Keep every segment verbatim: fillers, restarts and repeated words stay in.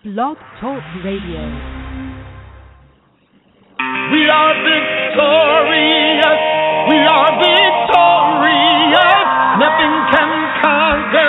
Blog Talk Radio. We are victorious. We are victorious. Nothing can conquer.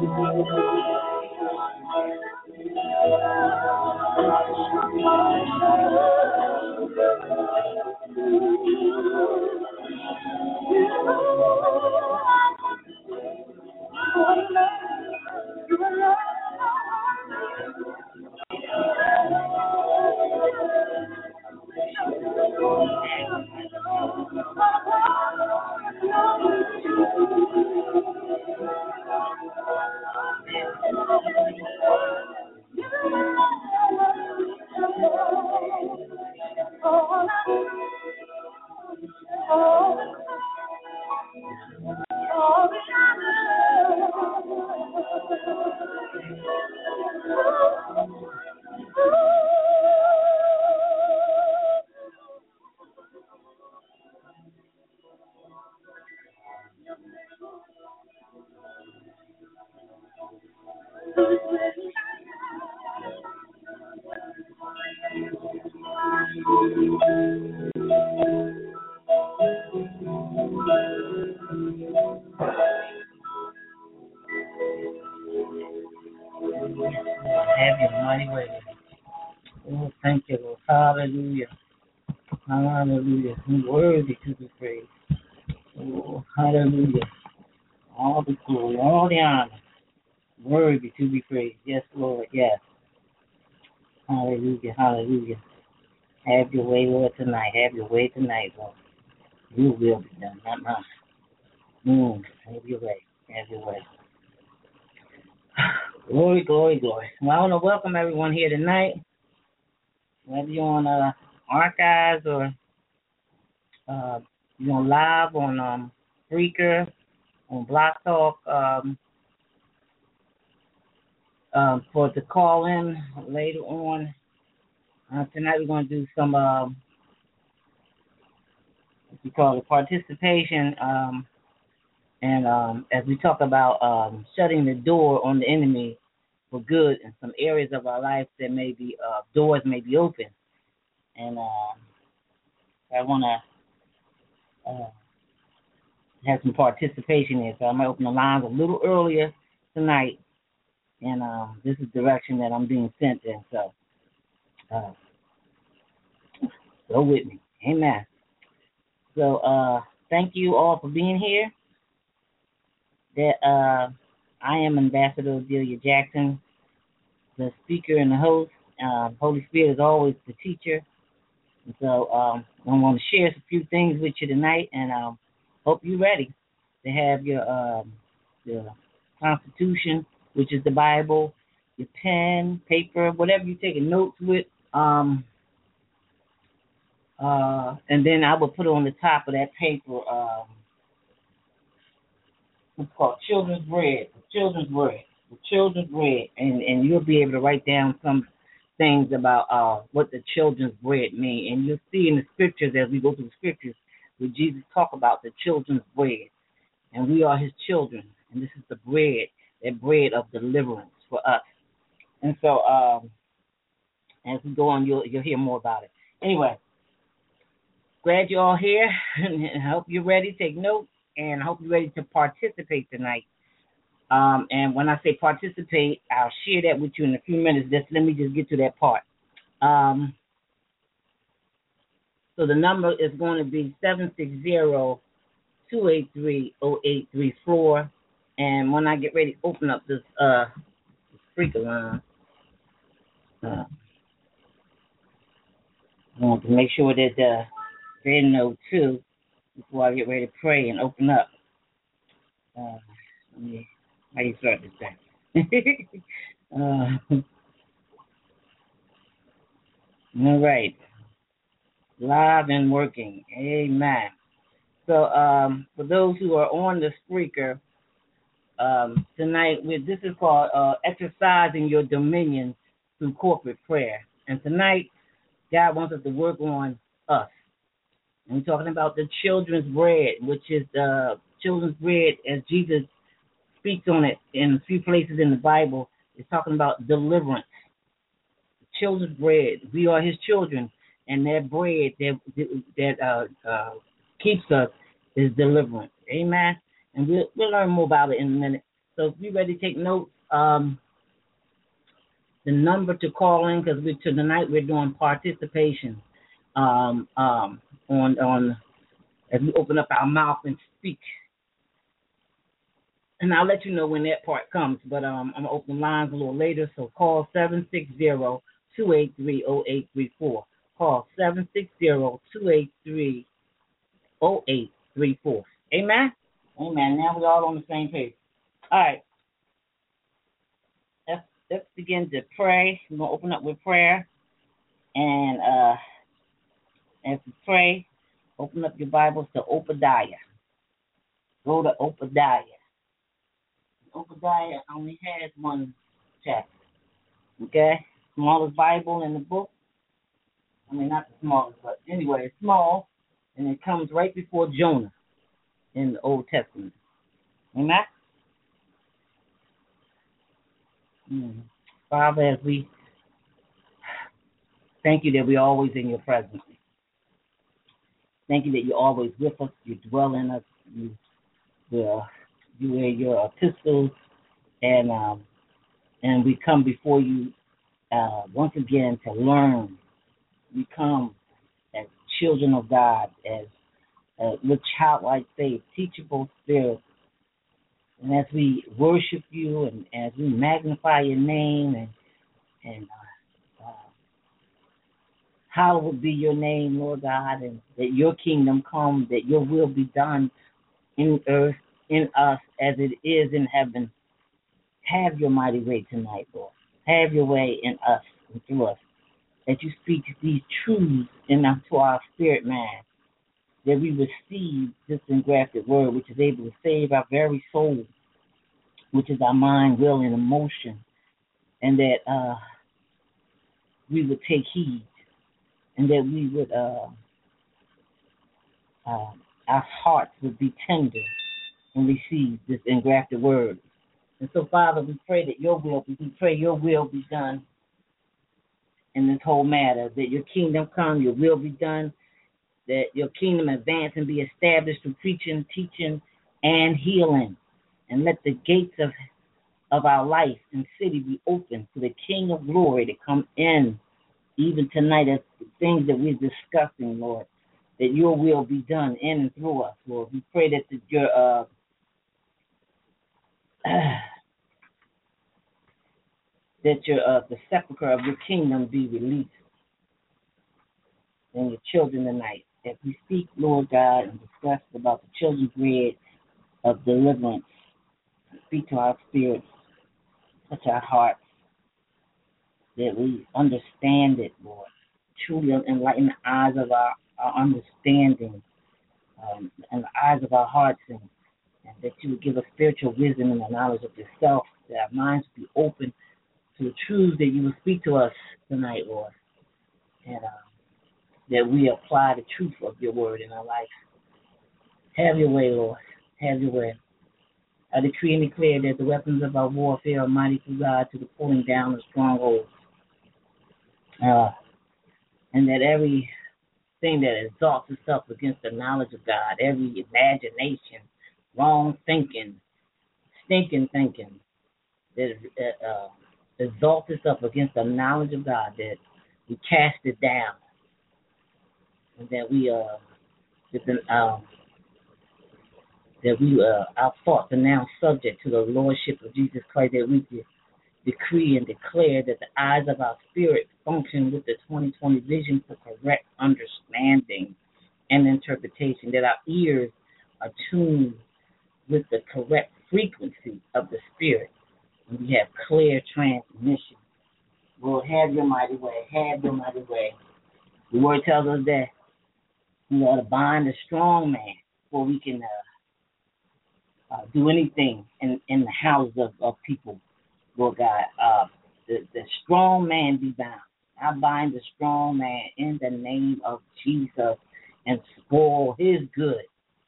Have your mighty way. Oh, thank you, Lord. Hallelujah. Hallelujah. You're worthy to be praised. Oh, hallelujah. All the glory, all the honor. Worthy to be praised. Yes, Lord. Yes. Hallelujah. Hallelujah. Have your way, Lord, tonight. Have your way tonight, Lord. Your will be done, not mine. Mm, have your way. Have your way. Glory, glory, glory. Well, I want to welcome everyone here tonight. Whether you're on uh, archives or uh, you're on live on um, Spreaker, on Block Talk, um, um, for to call in later on. Uh, tonight we're going to do some, um, what we call it, participation, um, and um, as we talk about um, shutting the door on the enemy for good in some areas of our life that may be, uh, doors may be open. And um, I want to uh, have some participation here, so I might open the lines a little earlier tonight. And um, this is the direction that I'm being sent in, so uh, go with me. Amen. So uh, thank you all for being here. That uh, I am Ambassador Delia Jackson, the speaker and the host. Uh, Holy Spirit is always the teacher. And so um, I want to share a few things with you tonight, and I um, hope you're ready to have your um, your Constitution, which is the Bible, your pen, paper, whatever you're taking notes with. Um, uh, and then I will put on the top of that paper um, what's called Children's Bread, the Children's Bread, the Children's Bread, and, and you'll be able to write down some things about uh, what the children's bread mean. And you'll see in the scriptures, as we go through the scriptures, where Jesus talk about the children's bread. And we are his children, and this is the bread, that bread of deliverance for us. And so um, as we go on, you'll, you'll hear more about it. Anyway, glad you're all here, and I hope you're ready to take notes, and I hope you're ready to participate tonight. Um, and when I say participate, I'll share that with you in a few minutes. Just let me just get to that part. Um, so the number is going to be seven six zero, two eight three, zero eight three four. And when I get ready to open up this uh, speaker line, uh, I want to make sure that uh, they know too before I get ready to pray and open up. Uh, let me, how do you start this thing? uh, all right. Live and working. Amen. So um, for those who are on the Spreaker, um, tonight, we, this is called uh, Exercising Your Dominion Through Corporate Prayer. And tonight, God wants us to work on us. And we're talking about the children's bread, which is the children's bread, as Jesus speaks on it in a few places in the Bible. It's talking about deliverance. Children's bread. We are his children, and that bread that that uh, uh, keeps us is deliverance. Amen. And we'll we'll learn more about it in a minute. So So if you're ready to take notes, um, the number to call in, because we tonight we're doing participation um, um, on on as we open up our mouth and speak. And I'll let you know when that part comes. But um, I'm gonna open lines a little later. So call seven six zero, two eight three, zero eight three four. Call seven six zero, two eight three, zero eight three four. Amen. Amen. Now we're all on the same page. All right. Let's, let's begin to pray. We're going to open up with prayer. And uh, as we pray, open up your Bibles to Obadiah. Go to Obadiah. Obadiah only has one chapter. Okay? Smallest Bible in the book. I mean, not the smallest, but anyway, it's small. And it comes right before Jonah in the Old Testament. Amen? Mm. Father, as we thank you that we're always in your presence. Thank you that you're always with us. You dwell in us. You, you, you are your epistles, and um, and we come before you uh, once again to learn. We come as children of God, as uh, with childlike faith, teachable spirit. And as we worship you and as we magnify your name and and uh, uh, hallowed be your name, Lord God, and that your kingdom come, that your will be done in earth, in us, as it is in heaven. Have your mighty way tonight, Lord. Have your way in us and through us. That you speak these truths into our spirit, man. That we receive this engrafted word, which is able to save our very soul, which is our mind, will, and emotion, and that uh, we would take heed, and that we would, uh, uh, our hearts would be tender and receive this engrafted word. And so, Father, we pray that your will, we pray your will be done in this whole matter, that your kingdom come, your will be done, that your kingdom advance and be established through preaching, teaching, and healing. And let the gates of of our life and city be open for the King of glory to come in, even tonight, as the things that we're discussing, Lord, that your will be done in and through us, Lord. We pray that the, your uh, that your uh, the sepulcher of your kingdom be released in your children tonight. As we speak, Lord God, and discuss about the children's bread of deliverance, speak to our spirits, touch our hearts, that we understand it, Lord. Truly enlighten the eyes of our, our understanding um, and the eyes of our hearts, and, and that you would give us spiritual wisdom and the knowledge of yourself, that our minds would be open to the truths that you will speak to us tonight, Lord, and uh, that we apply the truth of your word in our life. Have your way, Lord. Have your way. I decree and declare that the weapons of our warfare are mighty through God to the pulling down of strongholds. Uh, and that everything that exalts itself against the knowledge of God, every imagination, wrong thinking, stinking thinking, that uh, exalts itself against the knowledge of God, that we cast it down, and that we uh, that, the, uh, that we uh, our thoughts are now subject to the lordship of Jesus Christ, that we de- decree and declare that the eyes of our spirit function with the twenty twenty vision for correct understanding and interpretation, that our ears are tuned with the correct frequency of the spirit, and we have clear transmission. Lord, have your mighty way. Have your mighty way. The word tells us that we ought to bind a strong man before we can uh, uh, do anything in, in the houses of, of people, Lord God. Uh, the, the strong man be bound. I bind the strong man in the name of Jesus and spoil his good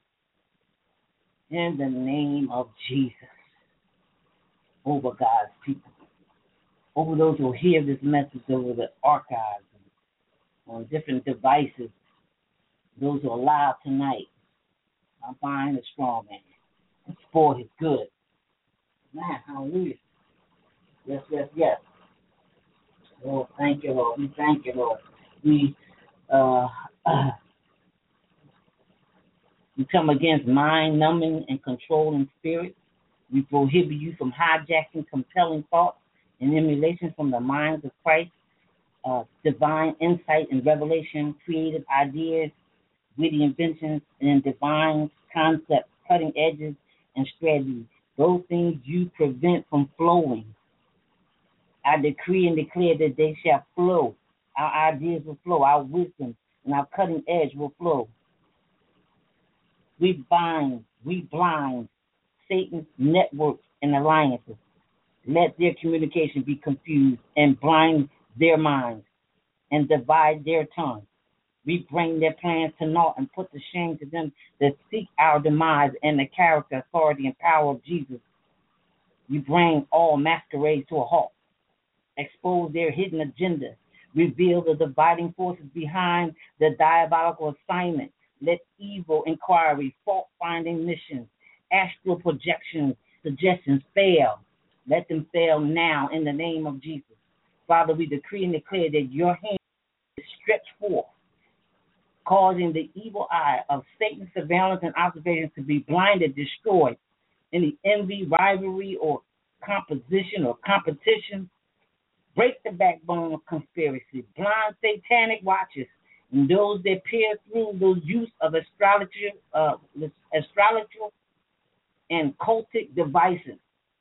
in the name of Jesus over God's people, over those who hear this message over the archives and on different devices, those who are alive tonight. I bind the strong man and spoil his good Man, hallelujah. Yes, yes, yes. Lord, thank you, Lord. We thank you, Lord. We uh, we come against mind numbing and controlling spirits. We prohibit you from hijacking compelling thoughts and emulations from the minds of Christ, uh, divine insight and revelation, creative ideas, witty inventions, and divine concepts, cutting edges, and strategies. Those things you prevent from flowing. I decree and declare that they shall flow. Our ideas will flow. Our wisdom and our cutting edge will flow. We bind, we blind Satan's networks and alliances. Let their communication be confused and blind their minds and divide their tongues. We bring their plans to naught and put to shame to them that seek our demise and the character, authority, and power of Jesus. We bring all masquerades to a halt. Expose their hidden agenda. Reveal the dividing forces behind the diabolical assignment. Let evil inquiries, fault-finding missions, astral projections, suggestions fail. Let them fail now in the name of Jesus. Father, we decree and declare that your hand is stretched forth, causing the evil eye of Satan's surveillance and observation to be blinded, destroyed. Any envy, rivalry, or composition or competition, break the backbone of conspiracy, blind satanic watchers, and those that peer through the use of astrology, uh, astrology and cultic devices.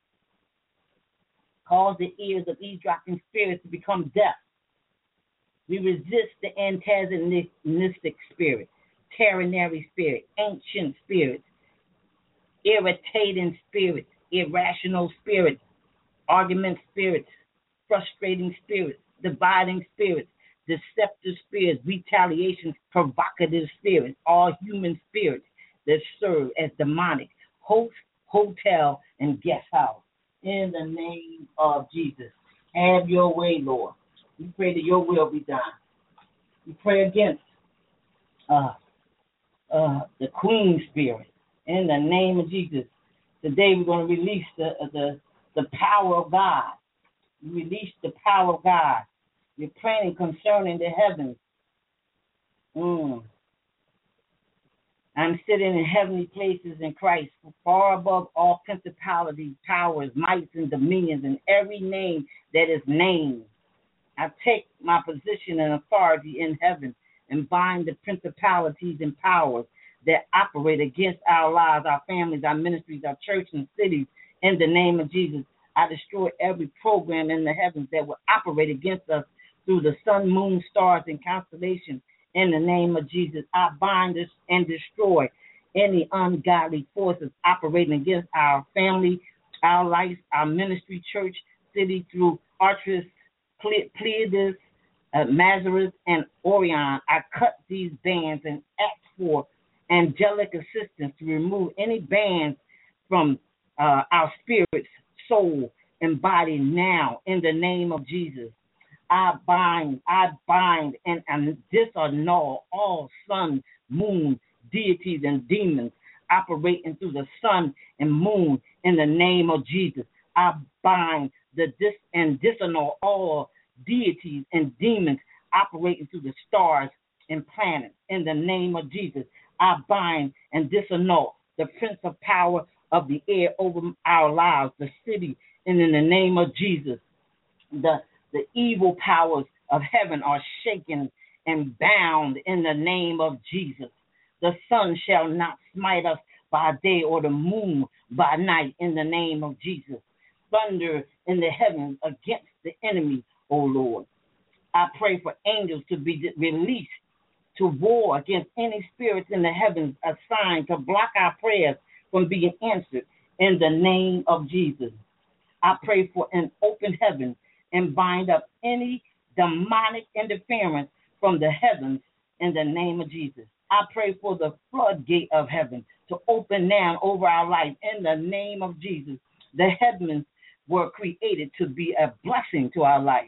Cause the ears of eavesdropping spirits to become deaf. We resist the antagonistic spirit, ternary spirit, ancient spirits, irritating spirits, irrational spirits, argument spirits, frustrating spirits, dividing spirits, deceptive spirits, retaliation, provocative spirits, all human spirits that serve as demonic host, hotel, and guest house. In the name of Jesus, have your way, Lord. We pray that your will be done. We pray against uh, uh, the queen spirit. In the name of Jesus, today we're going to release the the the power of God. We release the power of God. We're praying concerning the heavens. Mm. I'm sitting in heavenly places in Christ, far above all principalities, powers, mights, and dominions, and every name that is named. I take my position and authority in heaven and bind the principalities and powers that operate against our lives, our families, our ministries, our church, and cities. In the name of Jesus, I destroy every program in the heavens that will operate against us through the sun, moon, stars, and constellations. In the name of Jesus, I bind this and destroy any ungodly forces operating against our family, our life, our ministry, church, city, through Artemis, Pleiades, uh, Mazarus, and Orion. I cut these bands and ask for angelic assistance to remove any bands from uh, our spirits, soul, and body now in the name of Jesus. I bind, I bind and, and disannul all sun, moon, deities, and demons operating through the sun and moon in the name of Jesus. I bind the dis and disannul all deities and demons operating through the stars and planets in the name of Jesus. I bind and disannul the prince of power of the air over our lives, the city, and in the name of Jesus. The The evil powers of heaven are shaken and bound in the name of Jesus. The sun shall not smite us by day or the moon by night in the name of Jesus. Thunder in the heavens against the enemy, O Lord. I pray for angels to be released to war against any spirits in the heavens assigned to block our prayers from being answered in the name of Jesus. I pray for an open heaven and bind up any demonic interference from the heavens in the name of Jesus. I pray for the floodgate of heaven to open now over our life in the name of Jesus. The heavens were created to be a blessing to our life.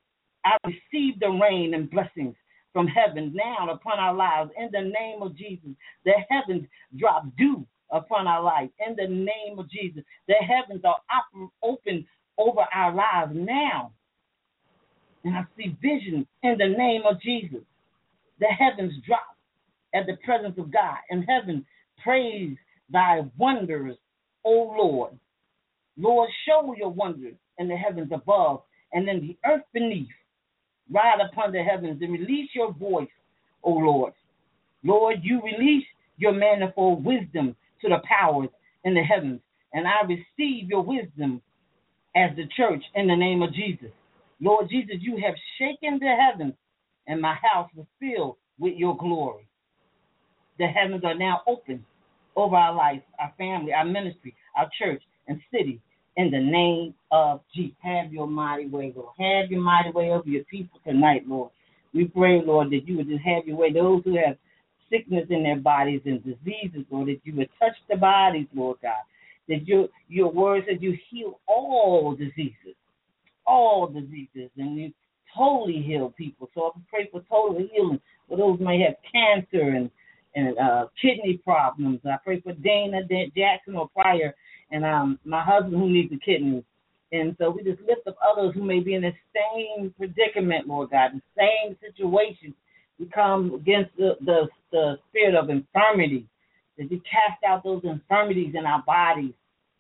I receive the rain and blessings from heaven now upon our lives in the name of Jesus. The heavens drop dew upon our life. In the name of Jesus, the heavens are op- open over our lives now. And I see vision in the name of Jesus. The heavens drop at the presence of God. And heaven praise thy wonders, O Lord. Lord, show your wonders in the heavens above and in the earth beneath. Ride upon the heavens and release your voice, O Lord. Lord, you release your manifold wisdom to the powers in the heavens, and I receive your wisdom as the church in the name of Jesus. Lord Jesus, you have shaken the heavens, and my house was filled with your glory. The heavens are now open over our life, our family, our ministry, our church, and city in the name of Jesus. Have your mighty way, Lord. Have your mighty way over your people tonight, Lord. We pray, Lord, that you would just have your way. Those who have sickness in their bodies and diseases, Lord, that you would touch the bodies, Lord God. That your your word says you heal all diseases, all diseases, and you totally heal people. So I pray for total healing for those who may have cancer and and uh, kidney problems. I pray for Dana Jackson or Pryor and um, my husband who needs a kidney. And so we just lift up others who may be in the same predicament, Lord God, the same situation. We come against the, the, the spirit of infirmity, that you cast out those infirmities in our bodies,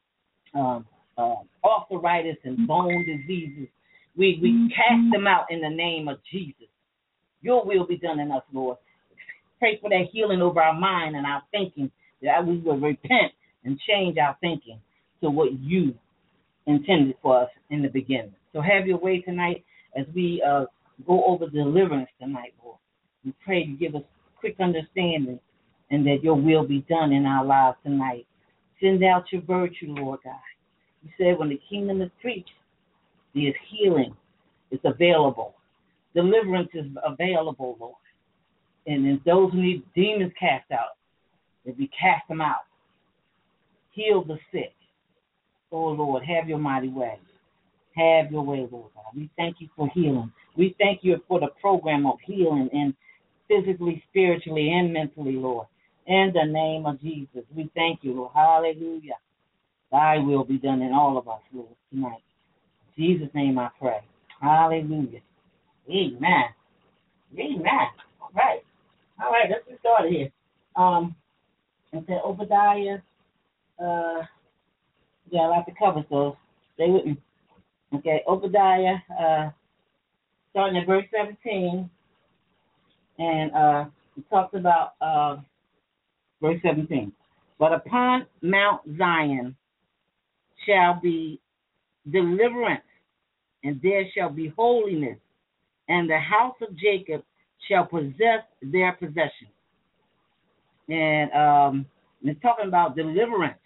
um, uh, arthritis and bone diseases. We, we cast them out in the name of Jesus. Your will be done in us, Lord. Pray for that healing over our mind and our thinking, that we will repent and change our thinking to what you intended for us in the beginning. So have your way tonight as we uh, go over deliverance tonight, Lord. We pray you give us quick understanding and that your will be done in our lives tonight. Send out your virtue, Lord God. You said when the kingdom is preached, there's healing. It's available. Deliverance is available, Lord. And then those who need demons cast out, that we cast them out. Heal the sick. Oh, Lord, have your mighty way. Have your way, Lord God. We thank you for healing. We thank you for the program of healing, and physically, spiritually, and mentally, Lord. In the name of Jesus, we thank you, Lord. Hallelujah. Thy will be done in all of us, Lord, tonight. In Jesus' name I pray. Hallelujah. Amen. Amen. All right. All right, let's get started here. Um, and said Obadiah, uh, yeah, I like to cover, so stay with me. Okay, Obadiah, uh, starting at verse seventeen, and uh, he talks about uh, verse seventeen. But upon Mount Zion shall be deliverance, and there shall be holiness, and the house of Jacob shall possess their possession. And um, it's talking about deliverance.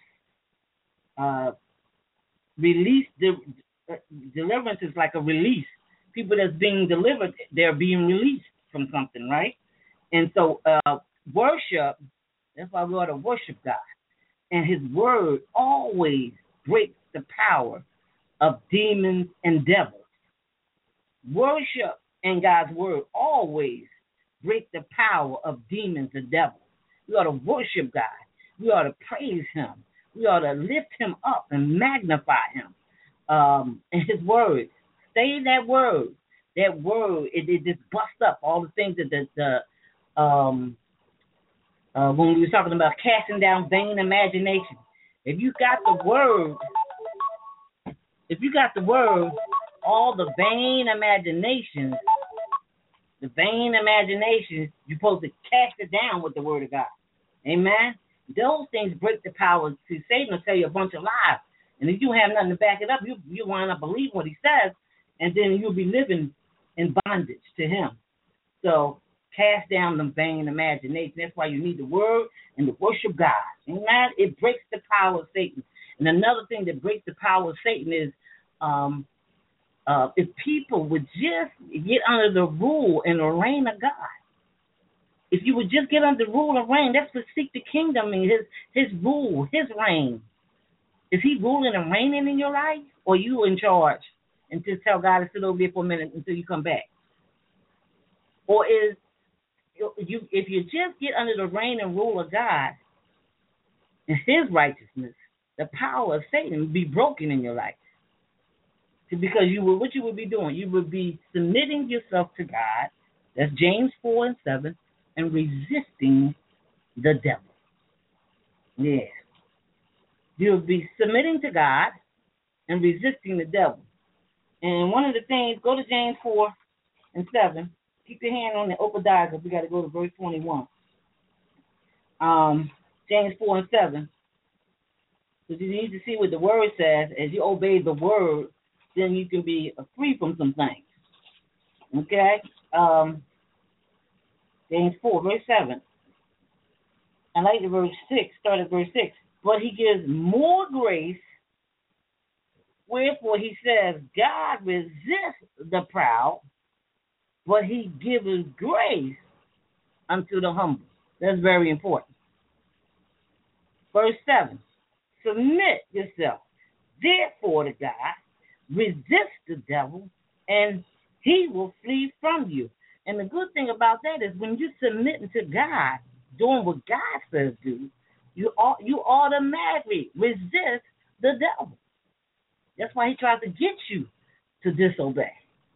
Uh, release, de- deliverance is like a release. People that's being delivered, they're being released from something, right? And so uh, worship, that's why we ought to worship God. And his word always breaks the power of demons and devils. Worship and God's word always break the power of demons and devils. We ought to worship God. We ought to praise him. We ought to lift him up and magnify him. Um, and his word, stay in that word. That word, it, it just busts up all the things that the, the um, uh, when we were talking about casting down vain imagination. If you got the word, if you got the word, all the vain imaginations, the vain imaginations, you're supposed to cast it down with the word of God. Amen? Those things break the power. See, Satan will tell you a bunch of lies. And if you have nothing to back it up, you, you wind up believing what he says, and then you'll be living in bondage to him. So cast down the vain imagination. That's why you need the word and the worship God. Amen? It breaks the power of Satan. And another thing that breaks the power of Satan is um, uh, if people would just get under the rule and the reign of God. If you would just get under the rule and reign, that's to seek the kingdom and his, his rule, his reign. Is he ruling and reigning in your life, or you in charge and just tell God to sit over here for a minute until you come back? Or is you if you just get under the reign and rule of God, and his righteousness, the power of Satan would be broken in your life. Because you would, what you would be doing, you would be submitting yourself to God. That's James four and seven, and resisting the devil. Yeah. You would be submitting to God and resisting the devil. And one of the things, go to James four and seven. Keep your hand on the Obadiah because we got to go to verse twenty-one. Um, James four and seven. Because you need to see what the word says. As you obey the word, then you can be free from some things. Okay? Um, James four, verse seven. I like the verse six, start at verse six. But he gives more grace, wherefore he says, God resists the proud, but he gives grace unto the humble. That's very important. Verse seven. Submit yourself, therefore, to God. Resist the devil, and he will flee from you. And the good thing about that is when you're submitting to God, doing what God says do, you you automatically resist the devil. That's why he tries to get you to disobey.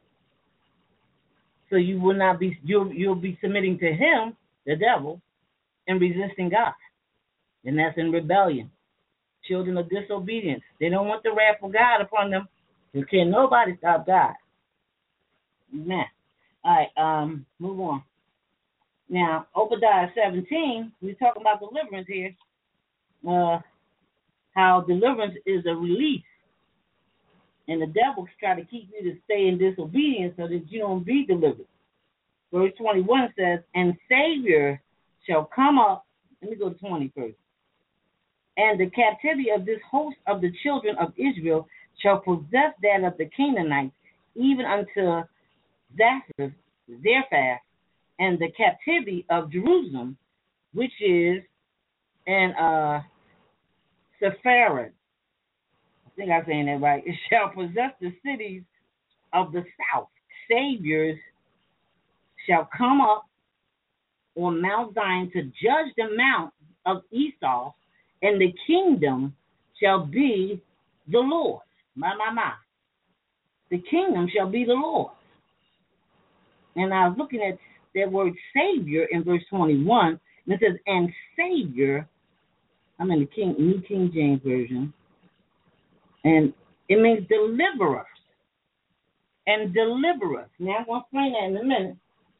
So you will not be you'll you'll be submitting to him, the devil, and resisting God. And that's in rebellion. Children of disobedience. They don't want the wrath of God upon them. You can't nobody stop God. Amen. All right, um, move on. Now, Obadiah seventeen, we're talking about deliverance here. Uh, how deliverance is a release. And the devil try to keep you to stay in disobedience so that you don't be delivered. Verse twenty-one says, and Savior shall come up. Let me go to twenty first. And the captivity of this host of the children of Israel shall possess that of the Canaanites, even unto Zaphir, Zarephath, and the captivity of Jerusalem, which is in uh, Sepharad. I think I'm saying that right. It shall possess the cities of the south. Saviors shall come up on Mount Zion to judge the mount of Esau, and the kingdom shall be the Lord. My, my, my. The kingdom shall be the Lord. And I was looking at that word Savior in verse twenty-one, and it says, and Savior, I'm in the King, New King James Version, and it means deliverer. And deliverer. Now I'm going to explain that in a minute.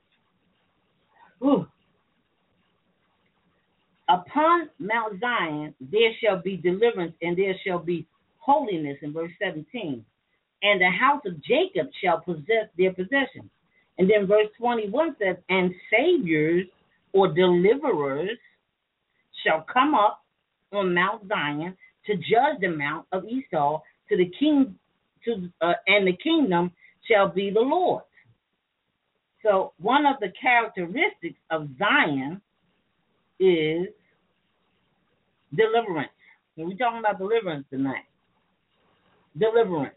Ooh. Upon Mount Zion there shall be deliverance, and there shall be holiness, in verse seventeen. And the house of Jacob shall possess their possessions. And then verse twenty-one says, and saviors or deliverers shall come up on Mount Zion to judge the mount of Esau, to the king, to uh, and the kingdom shall be the Lord's. So one of the characteristics of Zion is deliverance. And we're talking about deliverance tonight. Deliverance.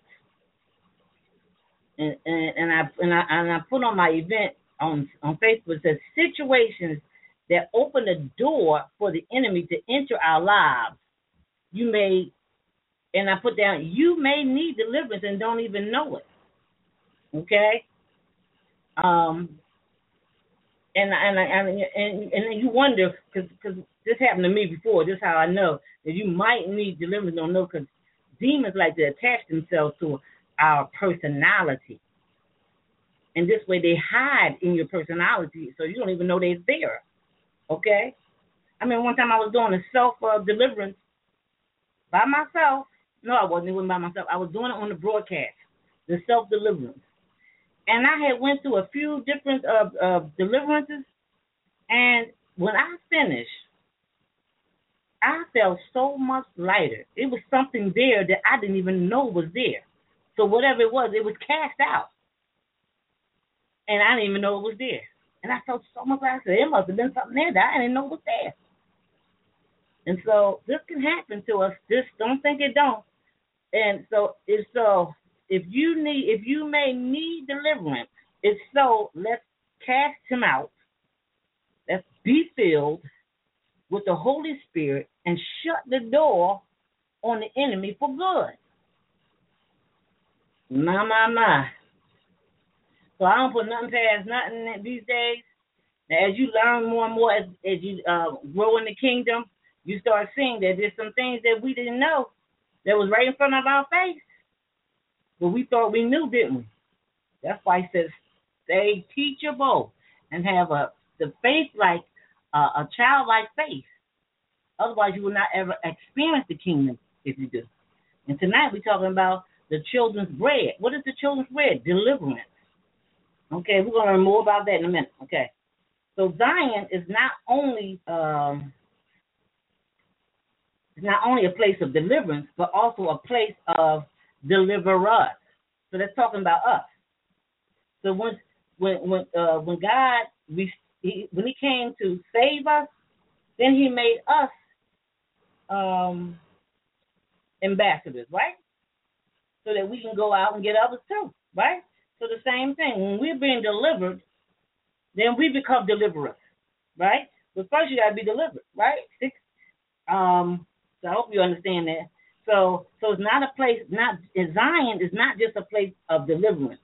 And, and, and I and I and I put on my event on on Facebook, it says situations that open the door for the enemy to enter our lives. You may, and I put down, you may need deliverance and don't even know it. Okay. Um. And and and and, and you wonder, because because this happened to me before. This is how I know that you might need deliverance. Don't know, because demons like to attach themselves to our personality, and this way they hide in your personality, so you don't even know they're there. Okay. I mean, one time I was doing a self uh, deliverance by myself. No, I wasn't. It wasn't by myself. I was doing it on the broadcast, the self deliverance. And I had went through a few different uh, uh, deliverances, and when I finished, I felt so much lighter. It was something there that I didn't even know was there. So whatever it was, it was cast out, and I didn't even know it was there. And I felt so much lighter. It must have been something there that I didn't know was there. And so this can happen to us. Just don't think it don't. And so it's so. If you need, if you may need deliverance, if so, let's cast him out. Let's be filled with the Holy Spirit and shut the door on the enemy for good. My, my, my. So I don't put nothing past nothing these days. Now, as you learn more and more, as, as you uh, grow in the kingdom, you start seeing that there's some things that we didn't know that was right in front of our face. But we thought we knew, didn't we? That's why he says, stay teachable and have a the faith like uh, a childlike faith. Otherwise, you will not ever experience the kingdom if you do. And tonight we're talking about the children's bread. What is the children's bread? Deliverance. Okay, we're going to learn more about that in a minute. Okay. So Zion is not only um, it's not only a place of deliverance, but also a place of deliverers. So that's talking about us. So when when when uh, when God he, when He came to save us, then He made us um, ambassadors, right? So that we can go out and get others too, right? So the same thing. When we're being delivered, then we become deliverers, right? But first you got to be delivered, right? Um, so I hope you understand that. So, so it's not a place. Not Zion is not just a place of deliverance.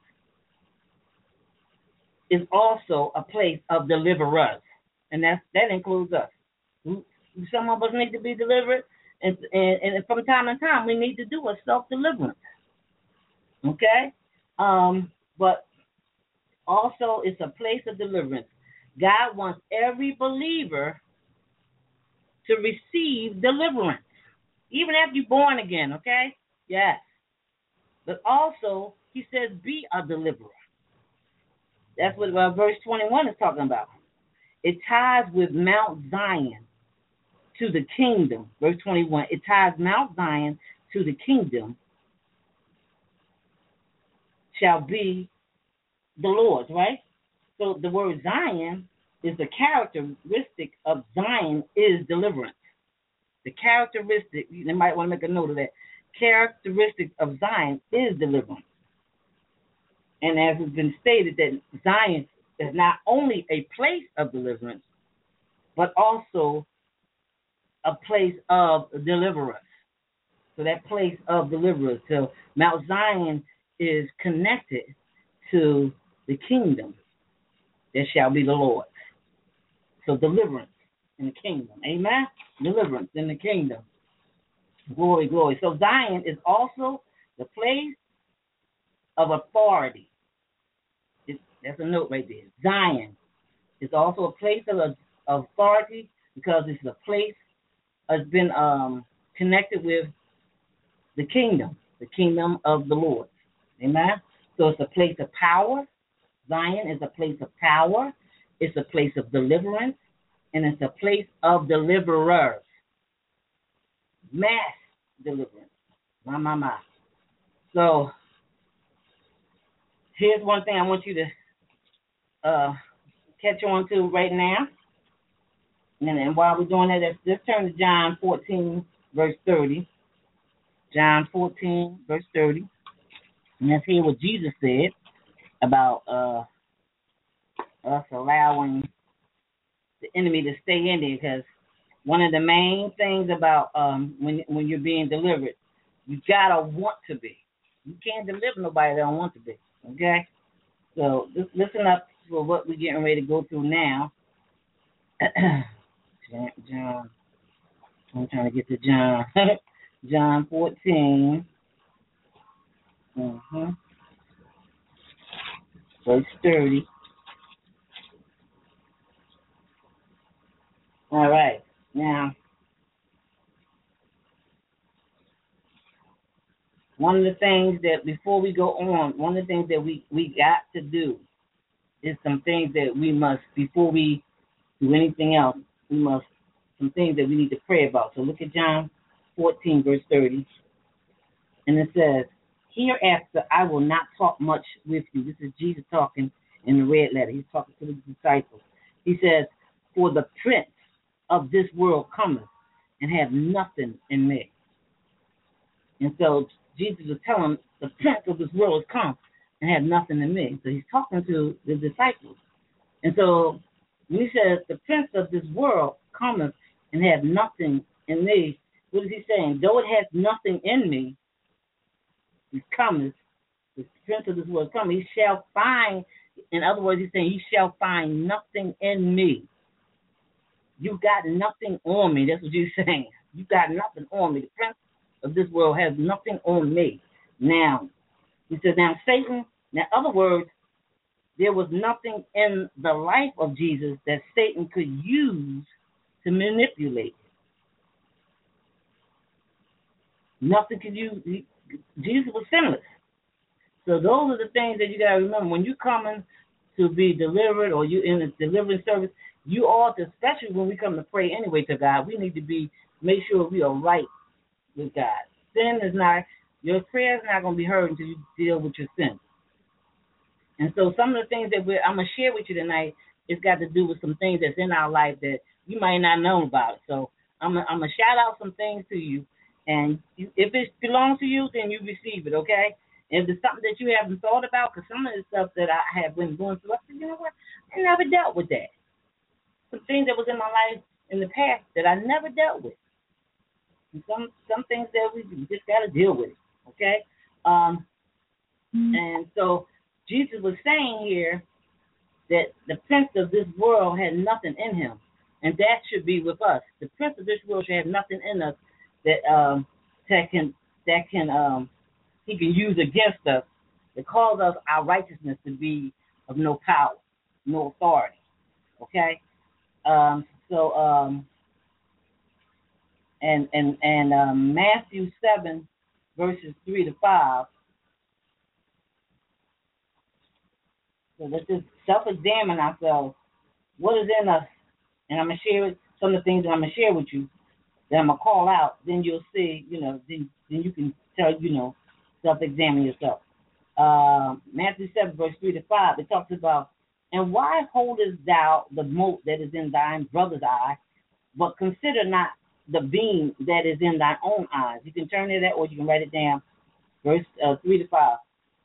It's also a place of deliverers, and that that includes us. Some of us need to be delivered, and, and and from time to time we need to do a self deliverance. Okay, um, but also it's a place of deliverance. God wants every believer to receive deliverance, even after you're born again. Okay, yes, but also He says be a deliverer. That's what uh, verse twenty-one is talking about. It ties with Mount Zion to the kingdom. Verse twenty-one, it ties Mount Zion to the kingdom shall be the Lord's, right? So the word Zion is the characteristic of Zion is deliverance. The characteristic, you might want to make a note of that, characteristic of Zion is deliverance. And as has been stated, that Zion is not only a place of deliverance, but also a place of deliverers. So that place of deliverers. So Mount Zion is connected to the kingdom that shall be the Lord. So deliverance in the kingdom. Amen? Deliverance in the kingdom. Glory, glory. So Zion is also the place of authority. That's a note right there. Zion is also a place of, of authority because it's a place that's been um, connected with the kingdom, the kingdom of the Lord. Amen? So it's a place of power. Zion is a place of power. It's a place of deliverance. And it's a place of deliverers. Mass deliverance. My, my, my. So here's one thing I want you to Uh, catch on to right now. And then while we're doing that, let's, let's turn to John fourteen, verse thirty. John fourteen, verse thirty. And let's hear what Jesus said about uh, us allowing the enemy to stay in there. Because one of the main things about um, when when you're being delivered, you got to want to be. You can't deliver nobody that don't want to be. Okay? So just listen up for what we're getting ready to go through now. John, I'm trying to get to John. John fourteen. Uh-huh. Verse thirty. All right. Now, one of the things that, before we go on, one of the things that we, we got to do is some things that we must, before we do anything else, we must, some things that we need to pray about. So look at John fourteen, verse thirty. And it says, hereafter I will not talk much with you. This is Jesus talking in the red letter. He's talking to the disciples. He says, for the prince of this world cometh and have nothing in me. And so Jesus was telling the prince of this world has come and have nothing in me. So he's talking to the disciples. And so when he says the prince of this world cometh and have nothing in me. What is he saying? Though it has nothing in me, he cometh, the prince of this world cometh, he shall find, in other words, he's saying, he shall find nothing in me. You got nothing on me. That's what you're saying. You got nothing on me. The prince of this world has nothing on me. Now, he says, now Satan, in other words, there was nothing in the life of Jesus that Satan could use to manipulate. Nothing could use. Jesus was sinless. So those are the things that you got to remember. When you're coming to be delivered or you're in a deliverance service, you ought to, especially when we come to pray anyway to God, we need to be, make sure we are right with God. Sin is not, your prayer is not going to be heard until you deal with your sin. And so some of the things that we're, I'm going to share with you tonight, it's got to do with some things that's in our life that you might not know about. So I'm going I'm to shout out some things to you. And you, if it belongs to you, then you receive it, okay? And if it's something that you haven't thought about, because some of the stuff that I have been going through, I said, you know what? I never dealt with that. Some things that was in my life in the past that I never dealt with. And some some things that we just got to deal with, okay? Um, mm-hmm. And so Jesus was saying here that the prince of this world had nothing in him, and that should be with us. The prince of this world should have nothing in us that um, that can that can um, he can use against us to cause us our righteousness to be of no power, no authority. Okay, um, so um, and and and um, Matthew seven verses three to five. So let's just self-examine ourselves. What is in us? And I'm going to share some of the things that I'm going to share with you that I'm going to call out. Then you'll see, you know, then, then you can tell, you know, self-examine yourself. Uh, Matthew seven, verse three to five, it talks about, and why holdest thou the mote that is in thine brother's eye, but consider not the beam that is in thine own eyes? You can turn to that or you can write it down. Verse uh, three to five.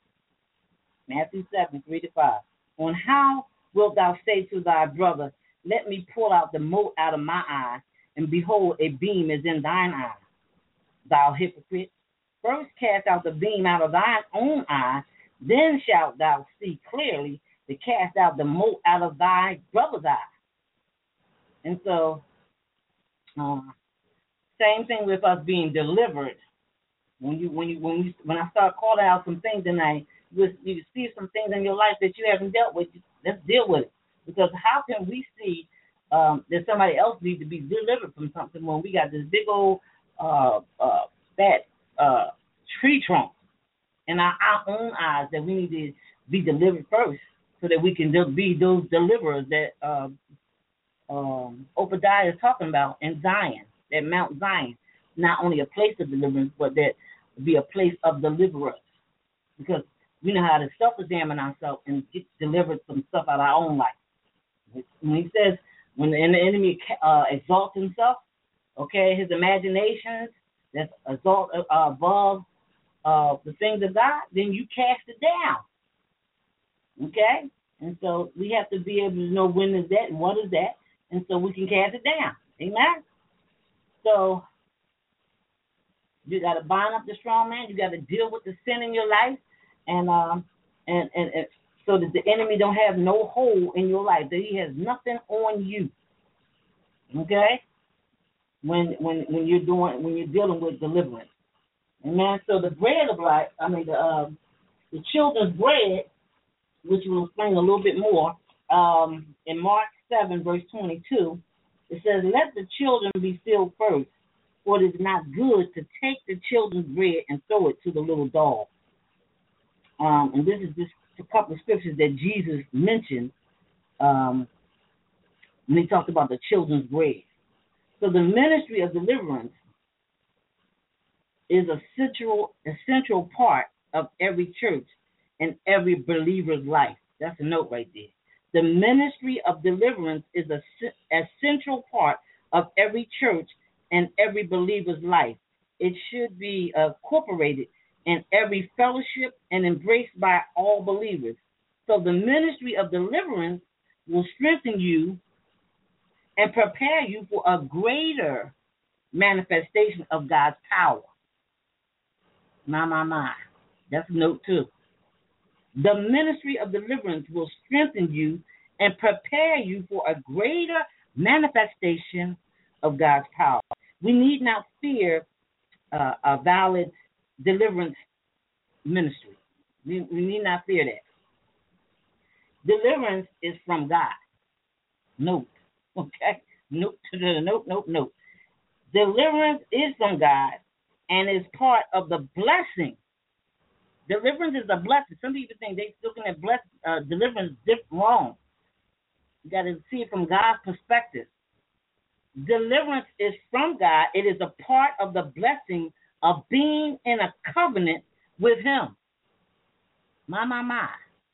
Matthew seven, three to five. On how wilt thou say to thy brother, let me pull out the mote out of my eye, and behold, a beam is in thine eye? Thou hypocrite, first cast out the beam out of thine own eye, then shalt thou see clearly to cast out the mote out of thy brother's eye. And so, uh, same thing with us being delivered. When you when you when you when I start calling out some things tonight, you you see some things in your life that you haven't dealt with. Let's deal with it. Because how can we see um, that somebody else needs to be delivered from something when we got this big old uh, uh, fat uh, tree trunk in our, our own eyes that we need to be delivered first, so that we can be those deliverers that uh, um, Obadiah is talking about in Zion, that Mount Zion, not only a place of deliverance, but that be a place of deliverers, because we know how to self-examine ourselves and get delivered from stuff out of our own life. When he says, when the enemy uh, exalts himself, okay, his imaginations that's exalt uh, above uh, the things of God, then you cast it down, okay? And so we have to be able to know when is that and what is that, and so we can cast it down, amen? So you got to bind up the strong man. You got to deal with the sin in your life, and um, and, and and so that the enemy don't have no hold in your life, that he has nothing on you. Okay, when when when you're doing when you're dealing with deliverance, amen. So the bread of life, I mean the uh, the children's bread, which we'll explain a little bit more, um, in Mark seven verse twenty-two, it says, "Let the children be filled first, for it is not good to take the children's bread and throw it to the little dogs." Um, and this is just a couple of scriptures that Jesus mentioned um, when he talked about the children's bread. So the ministry of deliverance is a central, essential part of every church and every believer's life. That's a note right there. The ministry of deliverance is a, a central part of every church and every believer's life. It should be uh, incorporated in every fellowship and embraced by all believers. So the ministry of deliverance will strengthen you and prepare you for a greater manifestation of God's power. My, my, my. That's note two. The ministry of deliverance will strengthen you and prepare you for a greater manifestation of God's power. We need not fear uh, a valid deliverance ministry. We, we need not fear that. Deliverance is from God. Note. Okay? Note to the note, note, note. Deliverance is from God and is part of the blessing. Deliverance is a blessing. Some people think they're looking at bless, uh, deliverance different, wrong. You got to see it from God's perspective. Deliverance is from God. It is a part of the blessing of being in a covenant with Him. My, my, my.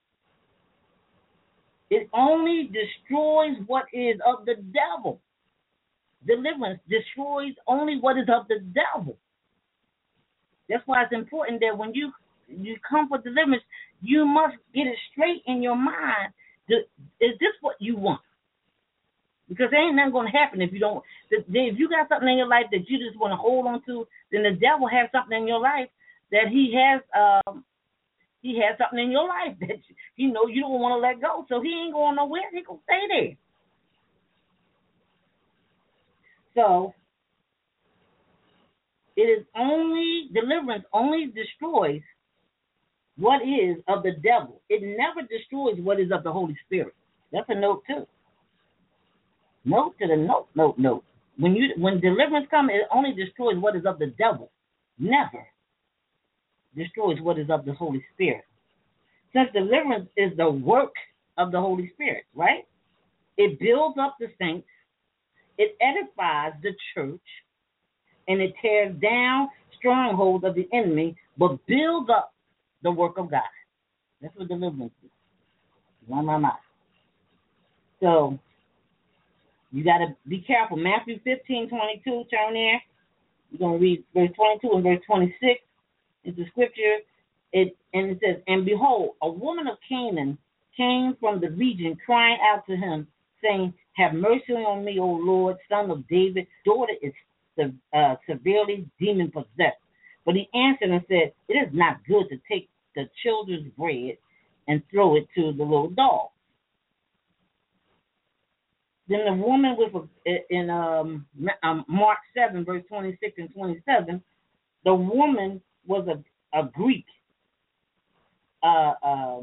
It only destroys what is of the devil. Deliverance destroys only what is of the devil. That's why it's important that when you you come for deliverance, you must get it straight in your mind. Is this what you want? Because there ain't nothing going to happen if you don't. If you got something in your life that you just want to hold on to, then the devil has something in your life that he has. Um, he has something in your life that you know you don't want to let go. So he ain't going nowhere. He gonna stay there. So it is only deliverance only destroys what is of the devil. It never destroys what is of the Holy Spirit. That's a note too. Note to the note, note, note. When you when deliverance comes, it only destroys what is of the devil. Never destroys what is of the Holy Spirit. Since deliverance is the work of the Holy Spirit, right? It builds up the saints, it edifies the church, and it tears down strongholds of the enemy, but builds up the work of God. That's what deliverance is. My, my, my. So, you got to be careful. Matthew fifteen twenty-two, turn there. We're going to read verse twenty-two and verse twenty-six. It's the scripture. It, and it says, and behold, a woman of Canaan came from the region crying out to him, saying, have mercy on me, O Lord, son of David. Daughter is uh, severely demon-possessed. But he answered and said, it is not good to take the children's bread and throw it to the little dogs. Then the woman with a, in um, um, Mark seven, verse twenty-six and twenty-seven, the woman was a, a Greek, uh, uh,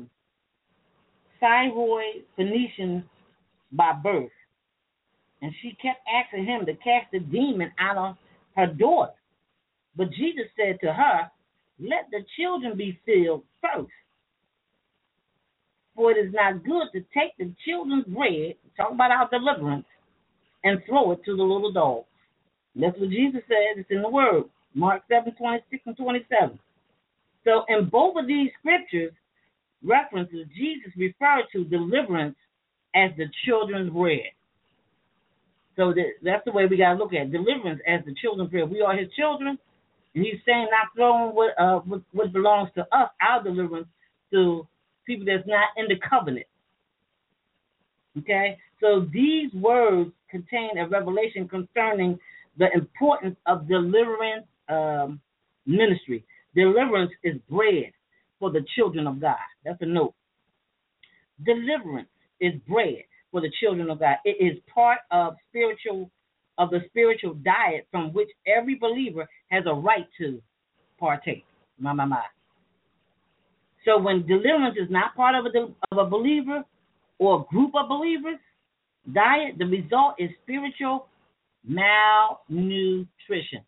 Syroid Phoenician by birth. And she kept asking him to cast the demon out of her daughter. But Jesus said to her, let the children be filled first. For it is not good to take the children's bread, talk about our deliverance, and throw it to the little dogs. And that's what Jesus said. It's in the Word. Mark seven, twenty-six and twenty-seven. So in both of these scriptures, references, Jesus referred to deliverance as the children's bread. So that, that's the way we got to look at it. Deliverance as the children's bread. We are his children, and he's saying not throwing what, uh, what, what belongs to us, our deliverance, to people that's not in the covenant. Okay? So these words contain a revelation concerning the importance of deliverance um, ministry. Deliverance is bread for the children of God. That's a note. Deliverance is bread for the children of God. It is part of spiritual of the spiritual diet from which every believer has a right to partake. My, my, my. So when deliverance is not part of a, of a believer or a group of believers' diet, the result is spiritual malnutrition.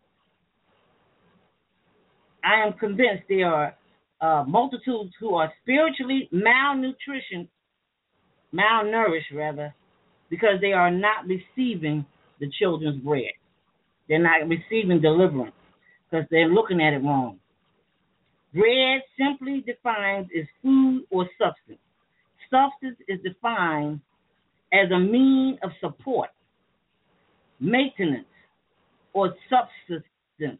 I am convinced there are uh, multitudes who are spiritually malnutrition, malnourished rather, because they are not receiving the children's bread. They're not receiving deliverance because they're looking at it wrong. Bread simply defined as food or substance. Substance is defined as a mean of support, maintenance, or subsistence.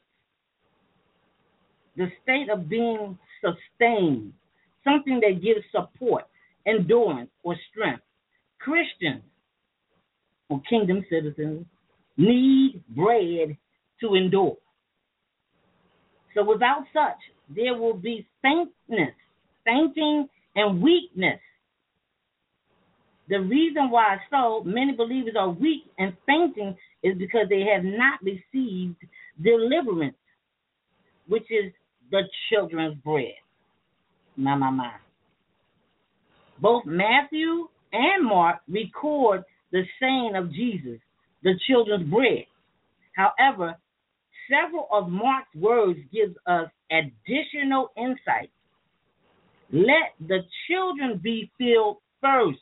The state of being sustained, something that gives support, endurance, or strength. Christians or kingdom citizens need bread to endure. So without such, there will be faintness, fainting, and weakness. The reason why so many believers are weak and fainting is because they have not received deliverance, which is the children's bread. My, my, my. Both Matthew and Mark record the saying of Jesus, the children's bread. However, several of Mark's words give us additional insight. Let the children be filled first.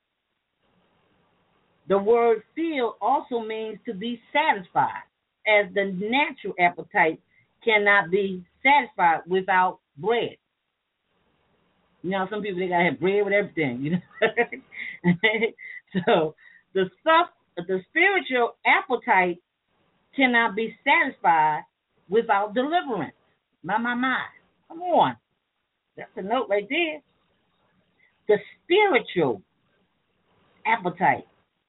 The word filled also means to be satisfied, as the natural appetite cannot be satisfied without bread. You know, some people, they gotta have bread with everything, you know. So the stuff, the spiritual appetite cannot be satisfied without deliverance. My, my, my. Come on. That's a note right there. The spiritual appetite.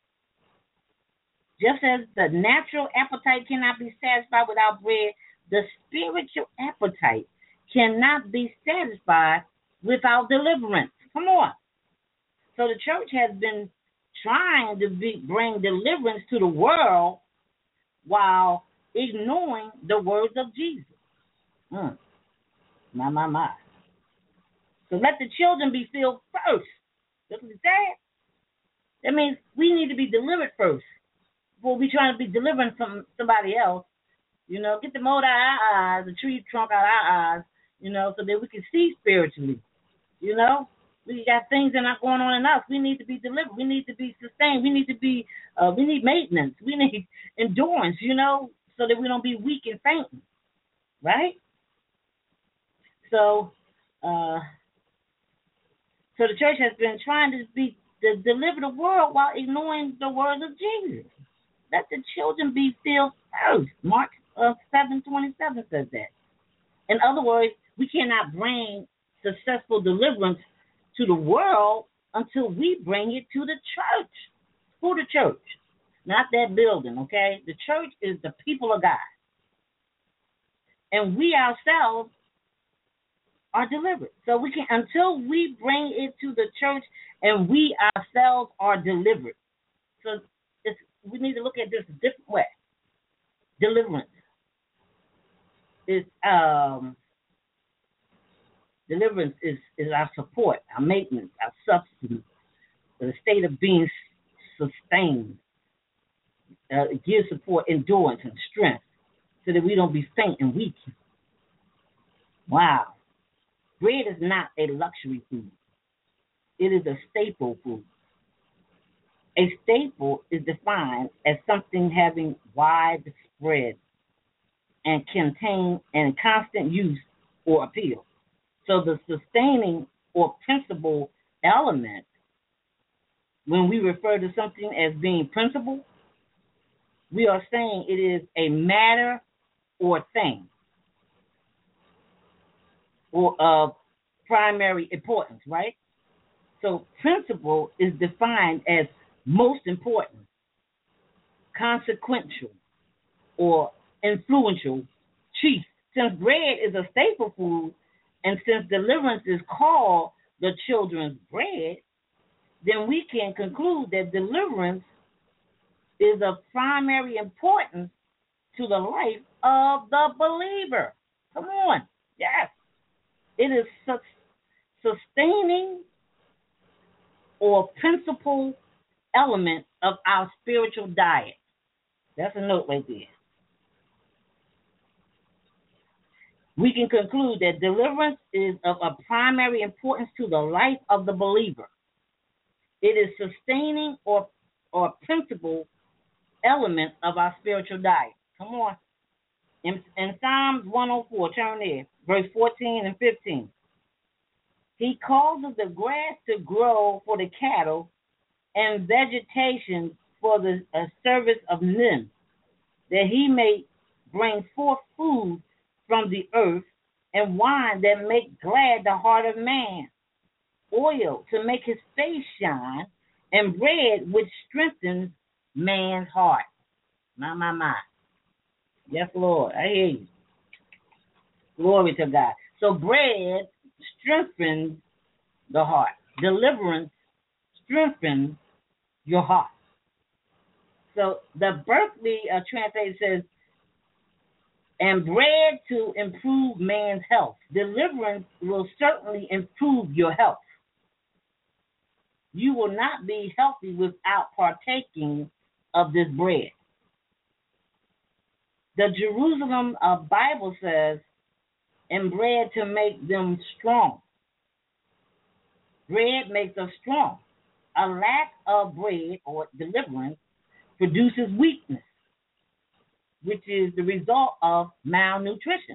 Just as the natural appetite cannot be satisfied without bread, the spiritual appetite cannot be satisfied without deliverance. Come on. So the church has been trying to be, bring deliverance to the world while ignoring the words of Jesus. Mm. My, my, my. So let the children be filled first. That's what it said. That means we need to be delivered first before we trying to be delivering from somebody else. You know, get the mold out of our eyes, the tree trunk out of our eyes, you know, so that we can see spiritually. You know, we got things that are not going on in us. We need to be delivered. We need to be sustained. We need to be, uh, we need maintenance. We need endurance, you know, so that we don't be weak and fainting, right? So, uh, so the church has been trying to be to deliver the world while ignoring the words of Jesus. Let the children be filled first. Mark uh, seven twenty-seven says that. In other words, we cannot bring successful deliverance to the world until we bring it to the church. Who the church? Not that building, okay? The church is the people of God. And we ourselves are delivered. So we can, until we bring it to the church and we ourselves are delivered. So it's, we need to look at this a different way. Deliverance is um Deliverance is, is our support, our maintenance, our substance, the state of being sustained. Uh, it gives support, endurance, and strength so that we don't be faint and weak. Wow. Bread is not a luxury food. It is a staple food. A staple is defined as something having widespread and contain and constant use or appeal. So the sustaining or principal element, when we refer to something as being principal, we are saying it is a matter or thing or of primary importance, right? So principal is defined as most important, consequential, or influential, chief. Since bread is a staple food, and since deliverance is called the children's bread, then we can conclude that deliverance is of primary importance to the life of the believer. Come on. Yes. It is sustaining or principal element of our spiritual diet. That's a note right there. We can conclude that deliverance is of a primary importance to the life of the believer. It is sustaining or or principal element of our spiritual diet. Come on. In, in Psalms one oh four, turn there, verse fourteen and fifteen. He causes the grass to grow for the cattle and vegetation for the uh, service of men, that he may bring forth food from the earth, and wine that make glad the heart of man, oil to make his face shine, and bread which strengthens man's heart. My, my, my. Yes, Lord. I hear you. Glory to God. So bread strengthens the heart. Deliverance strengthens your heart. So the Berkeley uh, translation says, and bread to improve man's health. Deliverance will certainly improve your health. You will not be healthy without partaking of this bread. The Jerusalem uh, Bible says, and bread to make them strong. Bread makes us strong. A lack of bread or deliverance produces weakness, which is the result of malnutrition.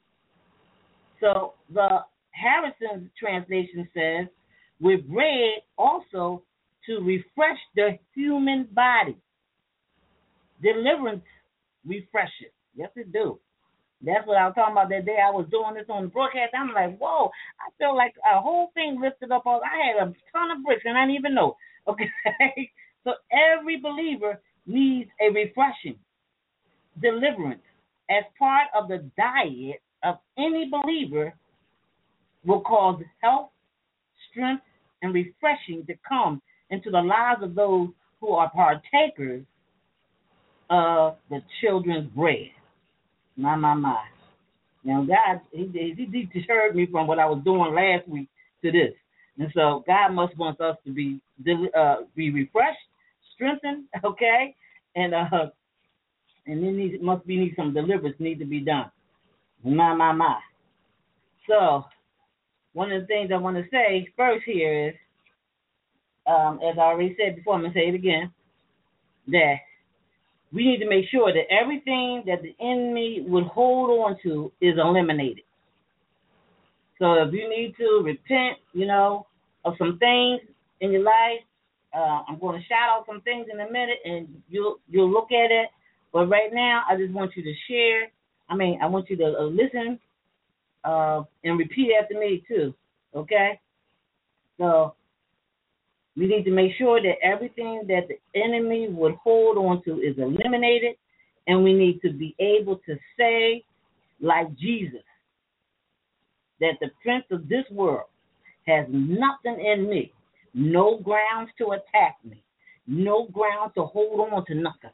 So the Harrison translation says, with bread also to refresh the human body. Deliverance refreshes. Yes, it do. That's what I was talking about that day. I was doing this on the broadcast. I'm like, whoa, I feel like a whole thing lifted up. I had a ton of bricks and I didn't even know. Okay? So every believer needs a refreshing, deliverance as part of the diet of any believer will cause health, strength, and refreshing to come into the lives of those who are partakers of the children's bread. My, my, my. Now, God, he, he deterred me from what I was doing last week to this. And so God must want us to be uh, be refreshed, strengthened, okay? And uh, and then needs, must be need some deliverance need to be done. My, my, my. So one of the things I want to say first here is, um, as I already said before, I'm going to say it again, that we need to make sure that everything that the enemy would hold on to is eliminated. So if you need to repent, you know, of some things in your life, uh, I'm going to shout out some things in a minute, and you'll you'll look at it. But right now, I just want you to share. I mean, I want you to uh, listen uh, and repeat after me too. Okay? So we need to make sure that everything that the enemy would hold on to is eliminated, and we need to be able to say, like Jesus, that the prince of this world has nothing in me, no grounds to attack me, no grounds to hold on to nothing.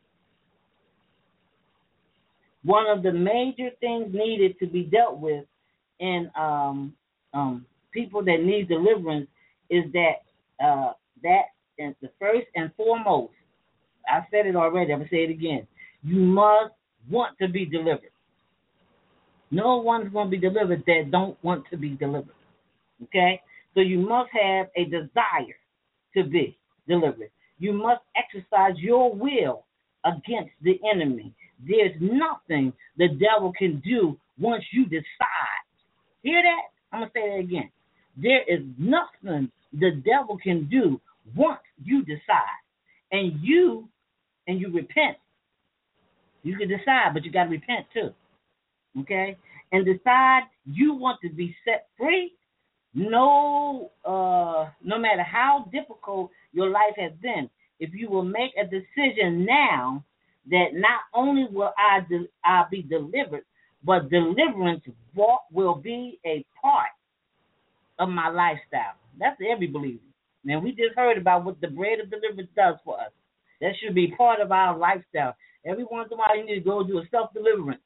One of the major things needed to be dealt with in um, um, people that need deliverance is that uh, that is the first and foremost. I said it already. I'm gonna say it again. You must want to be delivered. No one's going to be delivered that don't want to be delivered. Okay? So you must have a desire to be delivered. You must exercise your will against the enemy. There's nothing the devil can do once you decide. Hear that? I'm going to say that again. There is nothing the devil can do once you decide. And you and you repent. You can decide, but you got to repent too. Okay? And decide you want to be set free. No, uh, no matter how difficult your life has been, if you will make a decision now that not only will I de- I be delivered, but deliverance will be a part of my lifestyle. That's every believer. Now, we just heard about what the bread of deliverance does for us. That should be part of our lifestyle. Every once in a while, you need to go do a self-deliverance.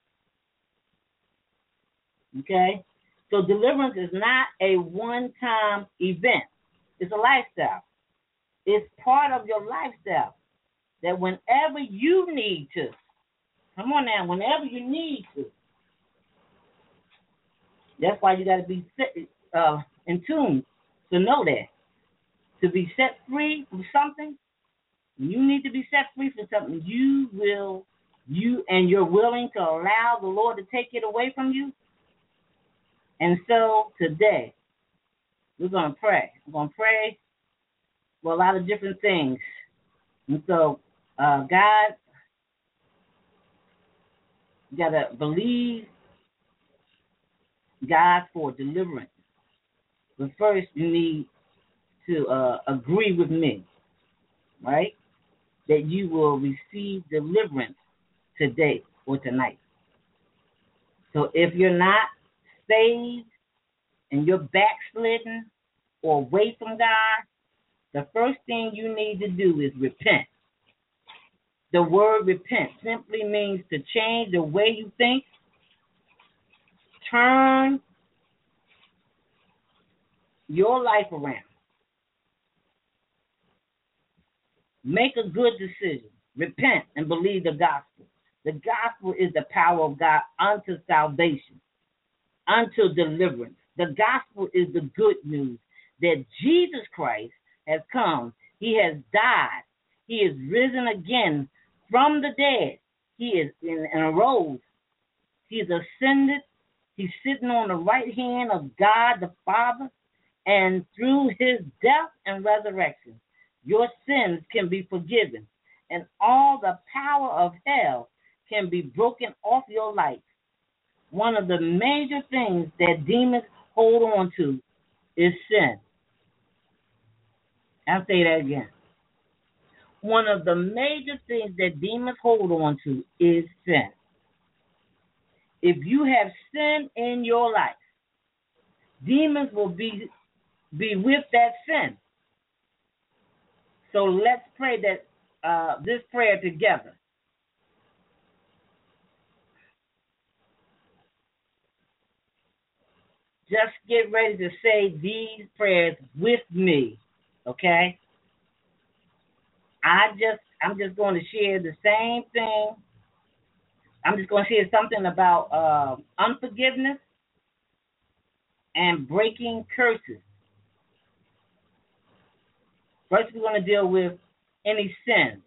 Okay? So deliverance is not a one-time event. It's a lifestyle. It's part of your lifestyle that whenever you need to, come on now, whenever you need to, that's why you got to be set, uh, in tune to know that. To be set free from something, you need to be set free from something. You will, you and you're willing to allow the Lord to take it away from you. And so today, we're going to pray. We're going to pray for a lot of different things. And so, uh, God, you got to believe God for deliverance. But first, you need to uh, agree with me, right? that you will receive deliverance today or tonight. So if you're not saved and you're backslidden or away from God, the first thing you need to do is repent. The word repent simply means to change the way you think, turn your life around. Make a good decision. Repent and believe the gospel. The gospel is the power of God unto salvation, unto deliverance. The gospel is the good news that Jesus Christ has come. He has died. He is risen again from the dead. He is in and arose. He is ascended. He's sitting on the right hand of God the Father. And through his death and resurrection, your sins can be forgiven. And all the power of hell can be broken off your life. One of the major things that demons hold on to is sin. I'll say that again. One of the major things that demons hold on to is sin. If you have sin in your life, demons will be, be with that sin. So let's pray that uh, this prayer together. Just get ready to say these prayers with me, okay? I just, I'm just going to share the same thing. I'm just going to share something about uh, unforgiveness and breaking curses. First, we're going to deal with any sin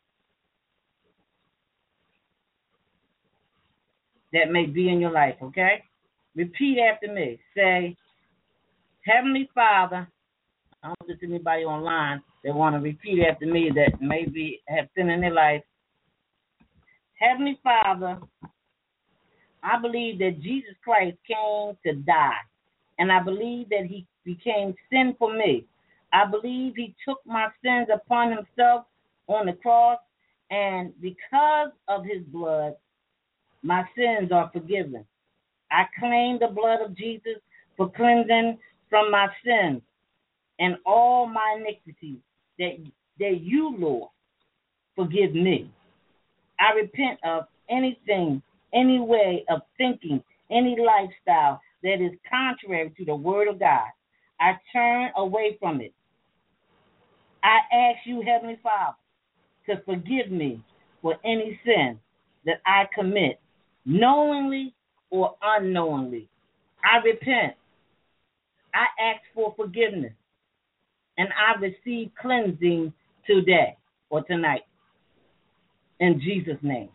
that may be in your life, okay? Repeat after me. Say, Heavenly Father, I don't know if there's anybody online that want to repeat after me that maybe have sin in their life. Heavenly Father, I believe that Jesus Christ came to die, and I believe that he became sin for me. I believe he took my sins upon himself on the cross, and because of his blood, my sins are forgiven. I claim the blood of Jesus for cleansing from my sins and all my iniquities, that, that you, Lord, forgive me. I repent of anything, any way of thinking, any lifestyle that is contrary to the word of God. I turn away from it. I ask you, Heavenly Father, to forgive me for any sin that I commit, knowingly or unknowingly. I repent. I ask for forgiveness, and I receive cleansing today or tonight. In Jesus' name,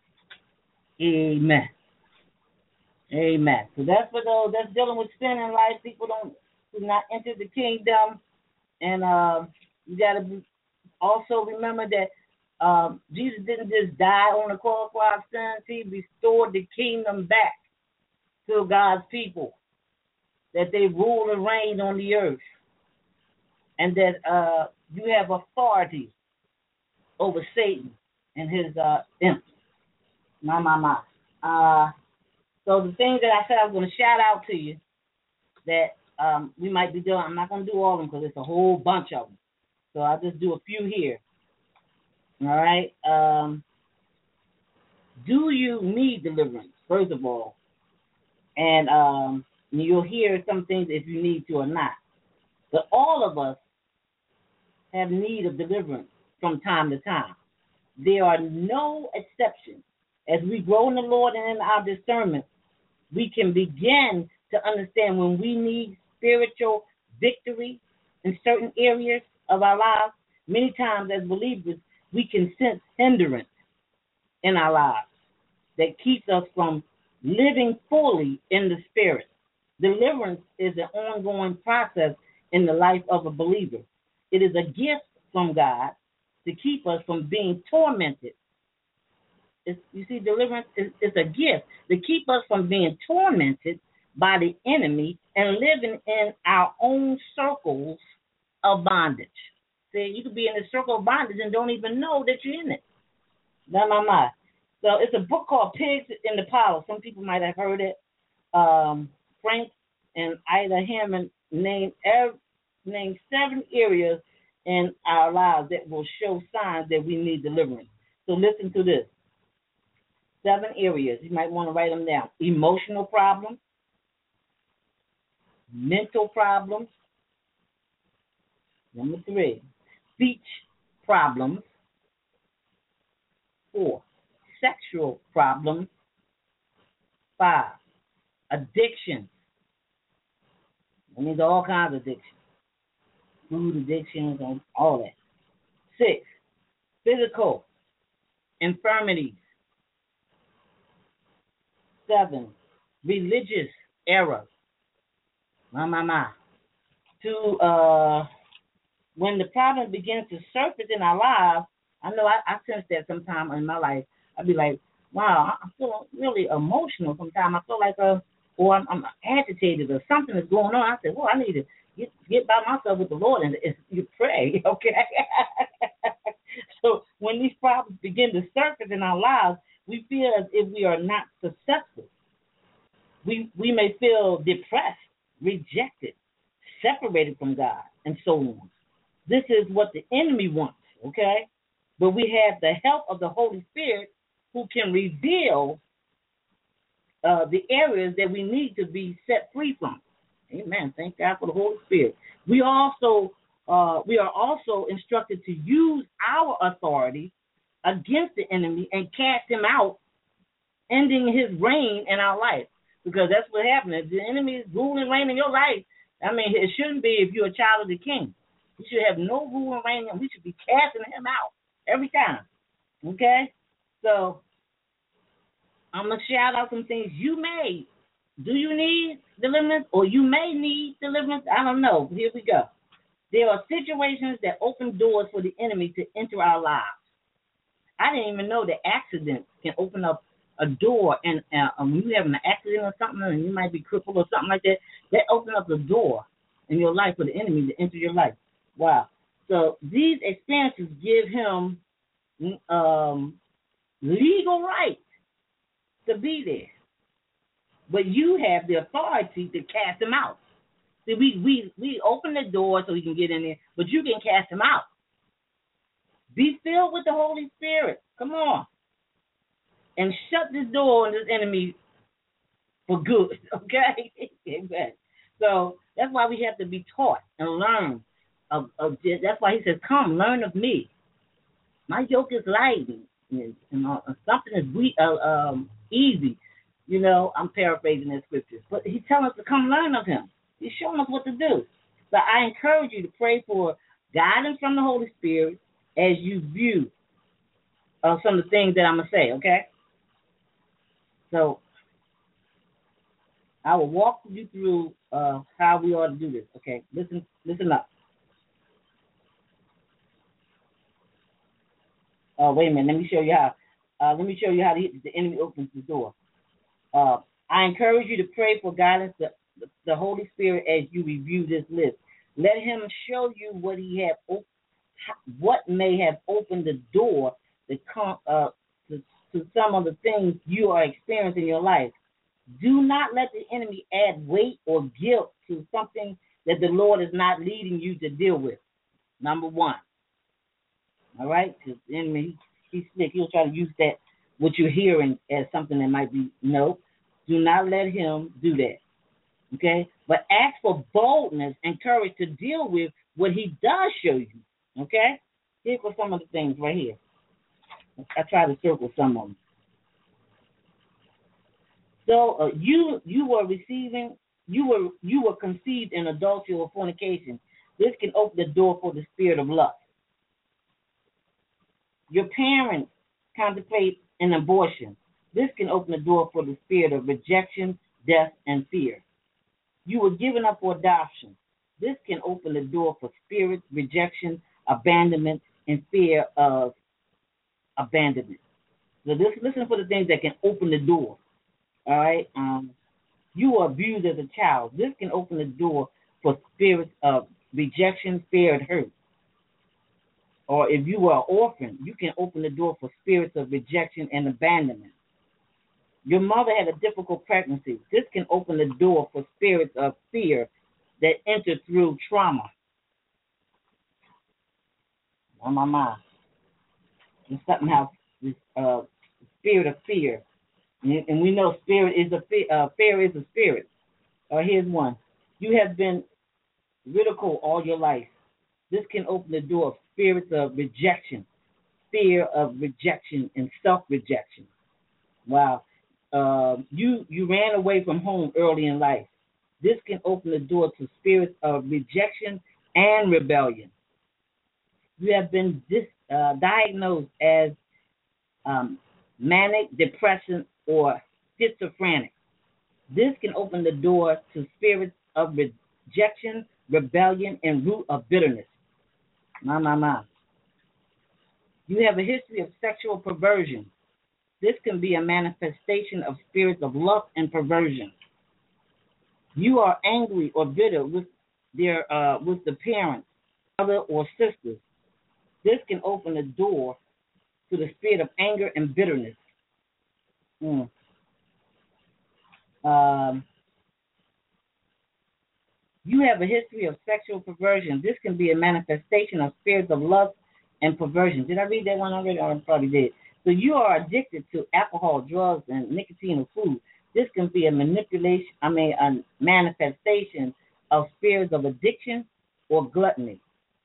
amen. Amen. So that's for those that's dealing with sin in life. People don't do not enter the kingdom, and uh, you got to also remember that um, Jesus didn't just die on the cross for our sins. He restored the kingdom back to God's people, that they rule and reign on the earth, and that uh, you have authority over Satan and his uh, imps. My, my, my. Uh, so the things that I said I was going to shout out to you that um, we might be doing, I'm not going to do all of them because it's a whole bunch of them. So I'll just do a few here. All right. Um, do you need deliverance, first of all? And um, you'll hear some things if you need to or not. But all of us have need of deliverance from time to time. There are no exceptions. As we grow in the Lord and in our discernment, we can begin to understand when we need spiritual victory in certain areas of our lives. Many times as believers, we can sense hindrance in our lives that keeps us from living fully in the Spirit. Deliverance is an ongoing process in the life of a believer. It is a gift from God to keep us from being tormented. It's, you see, deliverance is, is a gift to keep us from being tormented by the enemy and living in our own circles of bondage. See, you could be in a circle of bondage and don't even know that you're in it. Not my mind. So it's a book called Pigs in the Parlor. Some people might have heard it. Um, Frank and Ida Hammond named every, named seven areas in our lives that will show signs that we need deliverance. So listen to this. Seven areas. You might want to write them down. Emotional problems, mental problems. Number three, speech problems. Four, sexual problems. Five, addiction. That means all kinds of addictions. Food addictions and all that. Six, physical infirmities. Seven, religious errors. My, my, my. To, uh, when the problem begins to surface in our lives, I know I, I sense that sometime in my life. I'd be like, wow, I feel really emotional sometimes. I feel like, uh, or I'm, I'm agitated or something is going on. I said, well, I need to get, get by myself with the Lord and, and you pray, okay? So when these problems begin to surface in our lives, we feel as if we are not successful. We we may feel depressed, rejected, separated from God, and so on. This is what the enemy wants, okay? But we have the help of the Holy Spirit who can reveal uh, the areas that we need to be set free from. Amen. Thank God for the Holy Spirit. We also uh, we are also instructed to use our authority against the enemy and cast him out, ending his reign in our life. Because that's what happens. If the enemy is ruling and reigning in your life, I mean, it shouldn't be if you're a child of the king. You should have no rule and reign, and we should be casting him out every time. Okay? So, I'm going to shout out some things you may. Do you need deliverance? Or you may need deliverance? I don't know. Here we go. There are situations that open doors for the enemy to enter our lives. I didn't even know that accidents can open up a door, and uh, when you have an accident or something, and you might be crippled or something like that, that opens up the door in your life for the enemy to enter your life. Wow. So these experiences give him um, legal right to be there. But you have the authority to cast him out. See, we, we, we open the door so he can get in there, but you can cast him out. Be filled with the Holy Spirit. Come on. And shut this door on this enemy for good, okay? Amen. So that's why we have to be taught and learn. Of, of this. That's why he says, come, learn of me. My yoke is light, and, and uh, something is we, uh, um, easy. You know, I'm paraphrasing that scripture. But he's telling us to come learn of him. He's showing us what to do. So I encourage you to pray for guidance from the Holy Spirit as you view uh, some of the things that I'm going to say, okay? So I will walk you through uh, how we ought to do this, okay? Listen, listen up. Uh, wait a minute. Let me show you how. Uh, let me show you how the, the enemy opens the door. Uh, I encourage you to pray for guidance, the, the, the Holy Spirit, as you review this list. Let him show you what he have, op- what may have opened the door to come uh, to, to some of the things you are experiencing in your life. Do not let the enemy add weight or guilt to something that the Lord is not leading you to deal with. Number one. All right? Because the enemy, he's slick. He'll try to use that, what you're hearing, as something that might be, no. Do not let him do that. Okay? But ask for boldness and courage to deal with what he does show you. Okay? Here are some of the things right here. I try to circle some of them. So uh, you you were receiving, you were you were conceived in adultery or fornication. This can open the door for the spirit of lust. Your parents contemplate an abortion. This can open the door for the spirit of rejection, death, and fear. You were given up for adoption. This can open the door for spirit, rejection, abandonment, and fear of abandonment. So this, listen for the things that can open the door. All right? Um, you were abused as a child. This can open the door for spirits of rejection, fear, and hurt. Or if you are an orphan, you can open the door for spirits of rejection and abandonment. Your mother had a difficult pregnancy. This can open the door for spirits of fear that enter through trauma. On my mind. And something else, this uh, spirit of fear. And, and we know spirit is a fear, uh, fear is a spirit. Uh, here's one. You have been ridiculed all your life. This can open the door of spirits of rejection, fear of rejection, and self-rejection. Wow. Uh, you you ran away from home early in life. This can open the door to spirits of rejection and rebellion. You have been dis, uh, diagnosed as um, manic, depression, or schizophrenic. This can open the door to spirits of rejection, rebellion, and root of bitterness. My, my, my. You have a history of sexual perversion. This can be a manifestation of spirits of lust and perversion. You are angry or bitter with their uh, with the parents, brother or sisters. This can open the door to the spirit of anger and bitterness. Mm. Um, you have a history of sexual perversion. This can be a manifestation of spirits of lust and perversion. Did I read that one already? I probably did. So you are addicted to alcohol, drugs, and nicotine or food. This can be a manipulation, I mean, a manifestation of spirits of addiction or gluttony.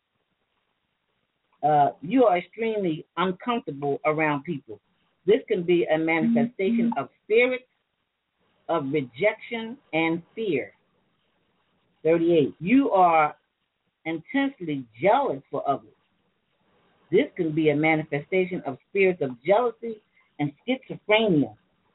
Uh, you are extremely uncomfortable around people. This can be a manifestation of spirits of rejection and fear. thirty-eight. You are intensely jealous for others. This can be a manifestation of spirits of jealousy and schizophrenia.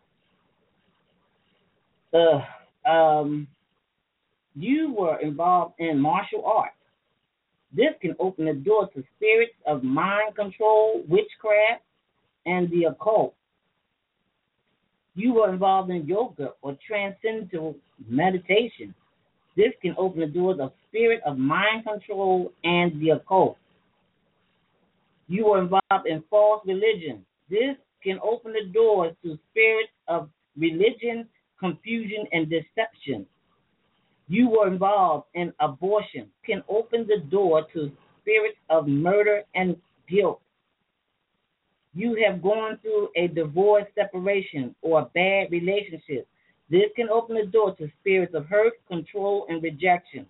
Uh, um, you were involved in martial arts. This can open the door to spirits of mind control, witchcraft, and the occult. You were involved in yoga or transcendental meditation. This can open the doors of spirit of mind control and the occult. You were involved in false religion. This can open the doors to spirits of religion, confusion, and deception. You were involved in abortion. Can open the door to spirits of murder and guilt. You have gone through a divorce, separation, or a bad relationship. This can open the door to spirits of hurt, control, and rejection.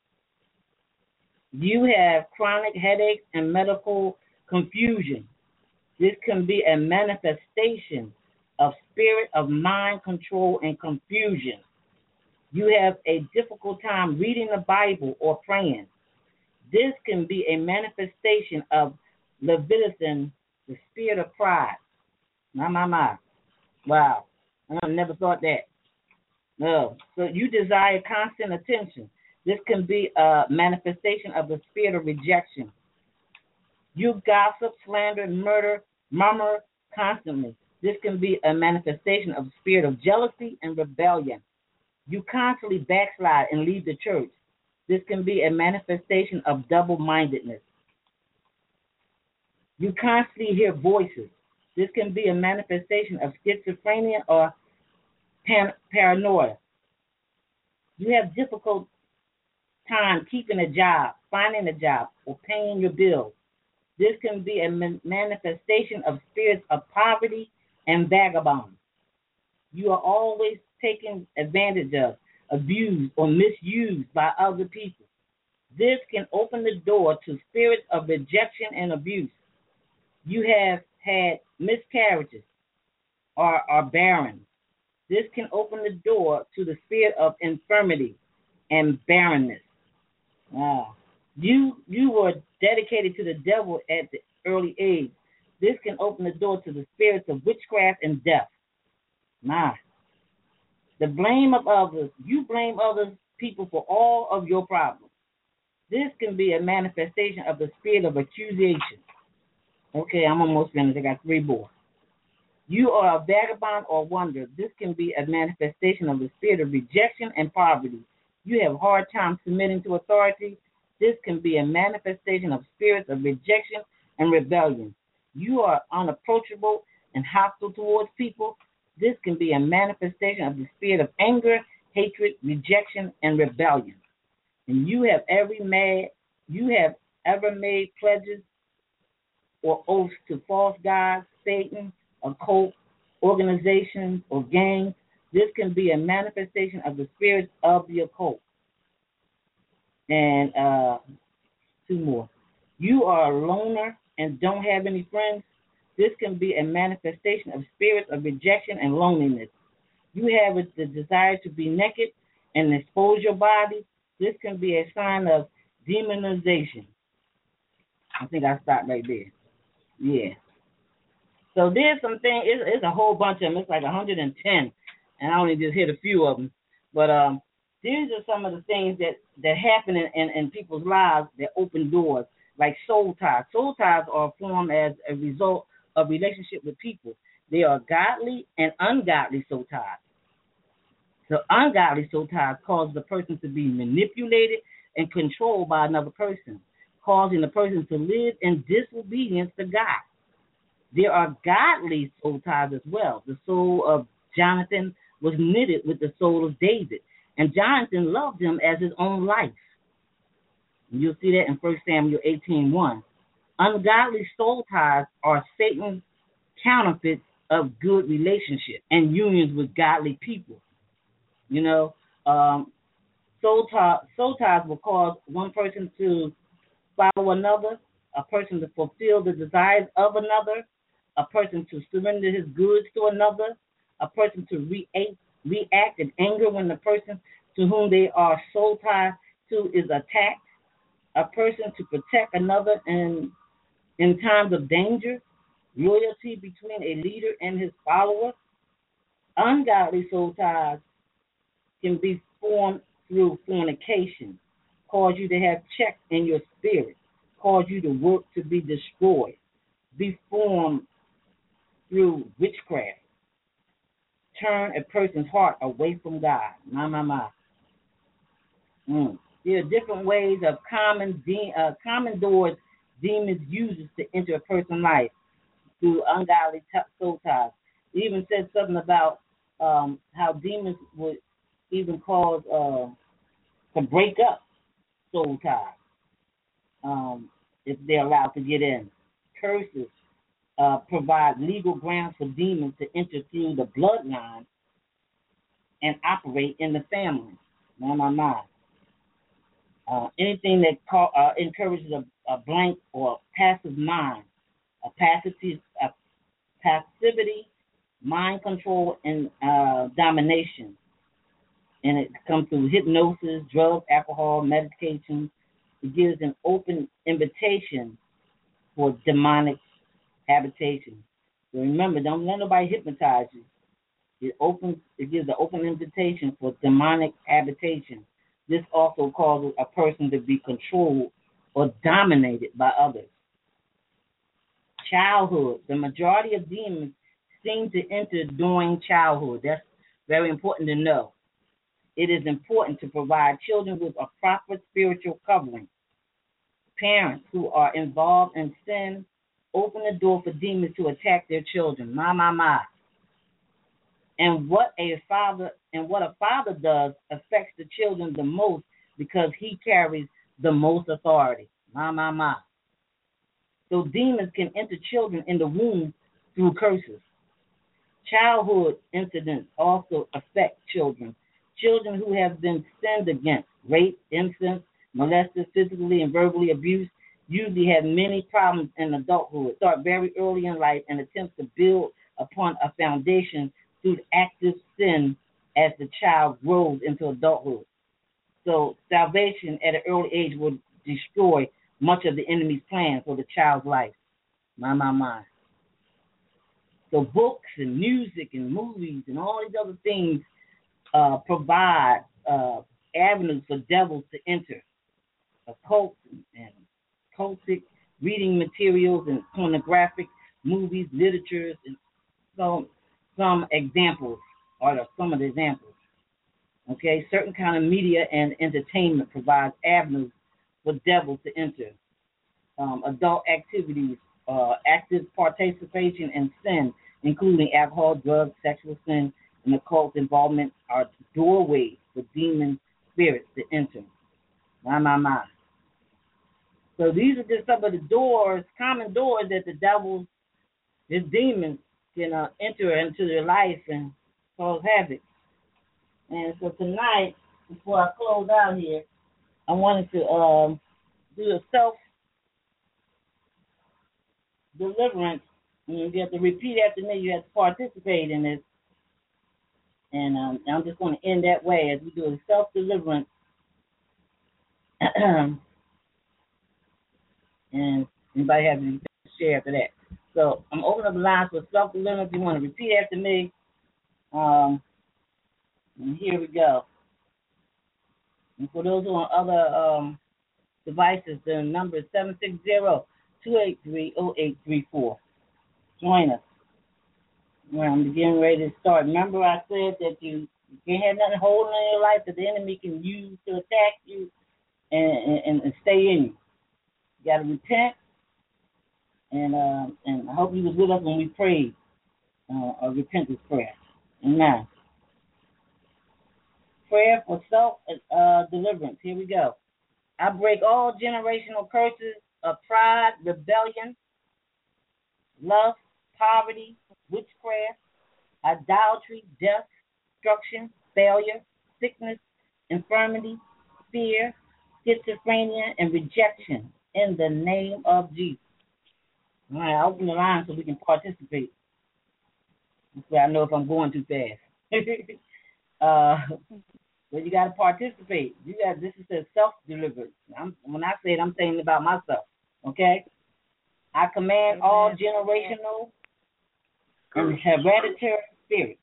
You have chronic headaches and medical confusion. This can be a manifestation of spirit of mind control and confusion. You have a difficult time reading the Bible or praying. This can be a manifestation of Leviathan, the spirit of pride. My, my, my. Wow. I never thought that. No. So you desire constant attention. This can be a manifestation of the spirit of rejection. You gossip, slander, murder, murmur constantly. This can be a manifestation of the spirit of jealousy and rebellion. You constantly backslide and leave the church. This can be a manifestation of double-mindedness. You constantly hear voices. This can be a manifestation of schizophrenia or pan- paranoia. You have difficult time keeping a job, finding a job, or paying your bills. This can be a man- manifestation of spirits of poverty and vagabond. You are always taken advantage of, abused, or misused by other people. This can open the door to spirits of rejection and abuse. You have had miscarriages or are barren. This can open the door to the spirit of infirmity and barrenness. Wow. You you were dedicated to the devil at the early age. This can open the door to the spirits of witchcraft and death. My. The blame of others. You blame other people for all of your problems. This can be a manifestation of the spirit of accusation. Okay, I'm almost finished. I got three more. You are a vagabond or wanderer. This can be a manifestation of the spirit of rejection and poverty. You have a hard time submitting to authority. This can be a manifestation of spirits of rejection and rebellion. You are unapproachable and hostile towards people. This can be a manifestation of the spirit of anger, hatred, rejection, and rebellion. And you have every made, you have ever made pledges or oaths to false gods, Satan, occult organizations, or gangs. This can be a manifestation of the spirit of the occult. And uh, two more. You are a loner and don't have any friends. This can be a manifestation of spirits of rejection and loneliness. You have the desire to be naked and expose your body. This can be a sign of demonization. I think I stopped right there. Yeah. So there's some things, it's, it's a whole bunch of them. It's like one hundred ten, and I only just hit a few of them. But um, these are some of the things that, that happen in, in, in people's lives that open doors, like soul ties. Soul ties are formed as a result of relationship with people. They are godly and ungodly soul ties. The ungodly soul ties cause the person to be manipulated and controlled by another person, causing the person to live in disobedience to God. There are godly soul ties as well. The soul of Jonathan was knitted with the soul of David, and Jonathan loved him as his own life. You'll see that in First Samuel eighteen one. Ungodly soul ties are Satan's counterfeits of good relationships and unions with godly people. You know, um, soul, tie, soul ties will cause one person to follow another, a person to fulfill the desires of another, a person to surrender his goods to another, a person to react, react in anger when the person to whom they are soul tied to is attacked, a person to protect another in, in times of danger, loyalty between a leader and his followers. Ungodly soul ties can be formed through fornication, cause you to have checks in your spirit, cause you to work to be destroyed, be formed through witchcraft, turn a person's heart away from God. My, my, my. Mm. There are different ways of common de- uh, common doors demons use to enter a person's life through ungodly t- soul ties. It even said something about um, how demons would even cause uh, to break up soul ties um, if they're allowed to get in. Curses uh, provide legal grounds for demons to enter through the bloodline and operate in the family. My, my, my. Uh, anything that call, uh, encourages a, a blank or passive mind, a passivity, a passivity, mind control, and uh, domination. And it comes through hypnosis, drugs, alcohol, medication. It gives an open invitation for demonic habitation. So remember, don't let nobody hypnotize you. It opens. It gives an open invitation for demonic habitation. This also causes a person to be controlled or dominated by others. Childhood. The majority of demons seem to enter during childhood. That's very important to know. It is important to provide children with a proper spiritual covering. Parents who are involved in sin open the door for demons to attack their children. My, my, my. And what a father and what a father does affects the children the most because he carries the most authority. My, my, my. So demons can enter children in the womb through curses. Childhood incidents also affect children. Children who have been sinned against, raped, incest, molested, physically and verbally abused, usually have many problems in adulthood. Start very early in life and attempt to build upon a foundation through active sin as the child grows into adulthood. So salvation at an early age will destroy much of the enemy's plan for the child's life. My, my, my. So books and music and movies and all these other things uh, provide uh, avenues for devils to enter. Occult and cultic reading materials and pornographic movies, literatures, and so some examples are some of the examples. Okay, certain kind of media and entertainment provides avenues for devils to enter. Um, adult activities uh, active participation in sin, including alcohol, drugs, sexual sin, and occult involvement, are doorways for demon spirits to enter. My, my, my. So these are just some of the doors, common doors that the devil, his demons, can uh, enter into their life and cause havoc. And so tonight, before I close out here, I wanted to um, do a self deliverance. You have to repeat after me. You have to participate in this. And um, I'm just going to end that way as we do a self deliverance. And anybody have anything to share after that? So I'm opening up the lines for self deliverance. You want to repeat after me. Um, and here we go. And for those who are on other um, devices, the number is seven six zero, two eight three, zero eight three four. Join us. Well, I'm getting ready to start. Remember I said that you, you can't have nothing holding in your life that the enemy can use to attack you and, and, and stay in you. You got to repent. And uh, and I hope you was with us when we prayed uh, a repentance prayer. Amen. Prayer for self uh, deliverance. Here we go. I break all generational curses of pride, rebellion, lust, poverty, witchcraft, idolatry, death, destruction, failure, sickness, infirmity, fear, schizophrenia, and rejection in the name of Jesus. All right, I'll open the line so we can participate. So I know if I'm going too fast. uh, but you got to participate. You got this is a self-deliverance. I'm, when I say it, I'm saying about myself. Okay. I command all generational and hereditary spirits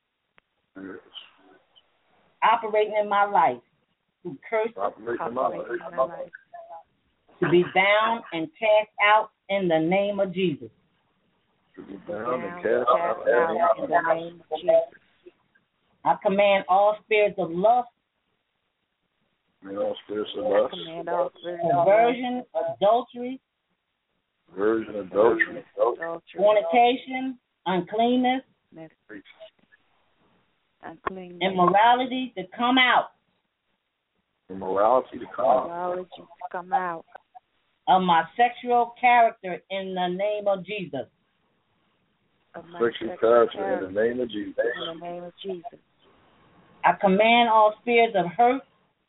operating in my life to curse operating my life. to be bound and cast out in the name of Jesus. To be bound and cast out in the name of Jesus. I command all spirits of lust, command all spirits of lust, command all spirits of perversion, adultery, perversion, adultery, fornication, uncleanness, uncleanness, immorality to come out. Immorality to come out. Immorality to come out. Of my sexual character in the name of Jesus. Of my sexual character in the name of Jesus. In the name of Jesus. I command all spirits of hurt,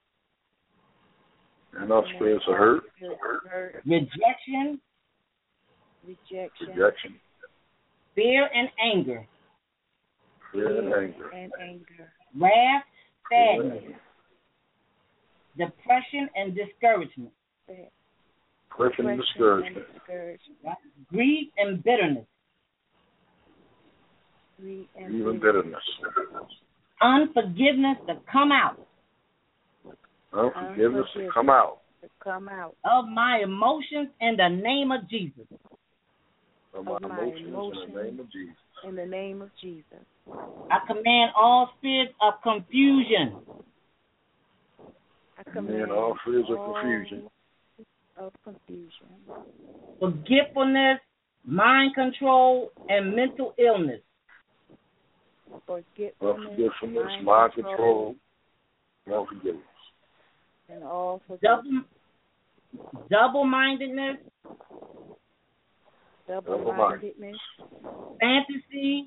and all spirits of hurt, rejection, rejection, rejection, fear and anger, fear and anger, and anger, wrath, sadness, depression and discouragement, depression and discouragement, grief and bitterness, grief and even bitterness, unforgiveness to come out. Unforgiveness to come out. To come out. Of my emotions in the name of Jesus. Of my, of my emotions, emotions in the name of Jesus. In the name of Jesus. I command all spirits of confusion. I command all spirits of confusion. Of confusion. Forgetfulness, mind control, and mental illness. Forgetfulness, forgetfulness mind, mind control, and unforgiveness. And all double, double-mindedness, double-mindedness, fantasy,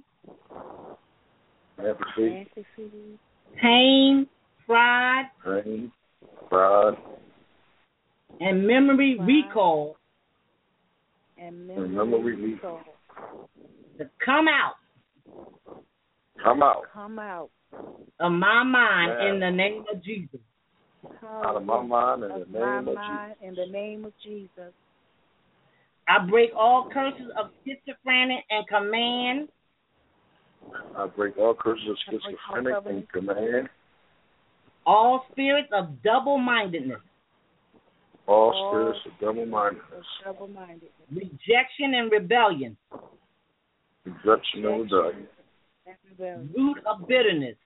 fantasy, fantasy, pain, pride, pain, pride, and memory pride, recall, and memory, and memory recall. To come out. Come out. Come out. Of my mind yeah. in the name of Jesus. Out of my mind in the name of Jesus. In the name of Jesus. I break all curses of schizophrenia and command. I break all curses of schizophrenia and command. All spirits of double-mindedness. All, all spirits of double-mindedness. double-mindedness. Rejection and rebellion. Rejection and rebellion. Root of bitterness.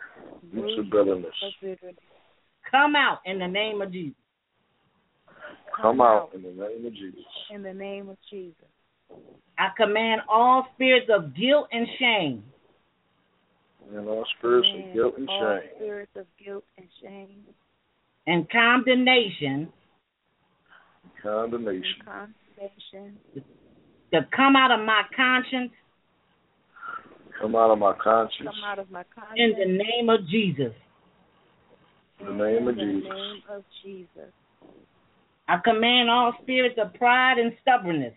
Roots of bitterness. Come out in the name of Jesus. come out in the name of Jesus. In the name of Jesus. I command all spirits of guilt and shame And all spirits And of guilt and all shame spirits of guilt and shame and condemnation and condemnation and condemnation to come out of my conscience come out of my conscience come out of my conscience. in the name of Jesus. in the name of In the Jesus. name of Jesus. I command all spirits of pride and stubbornness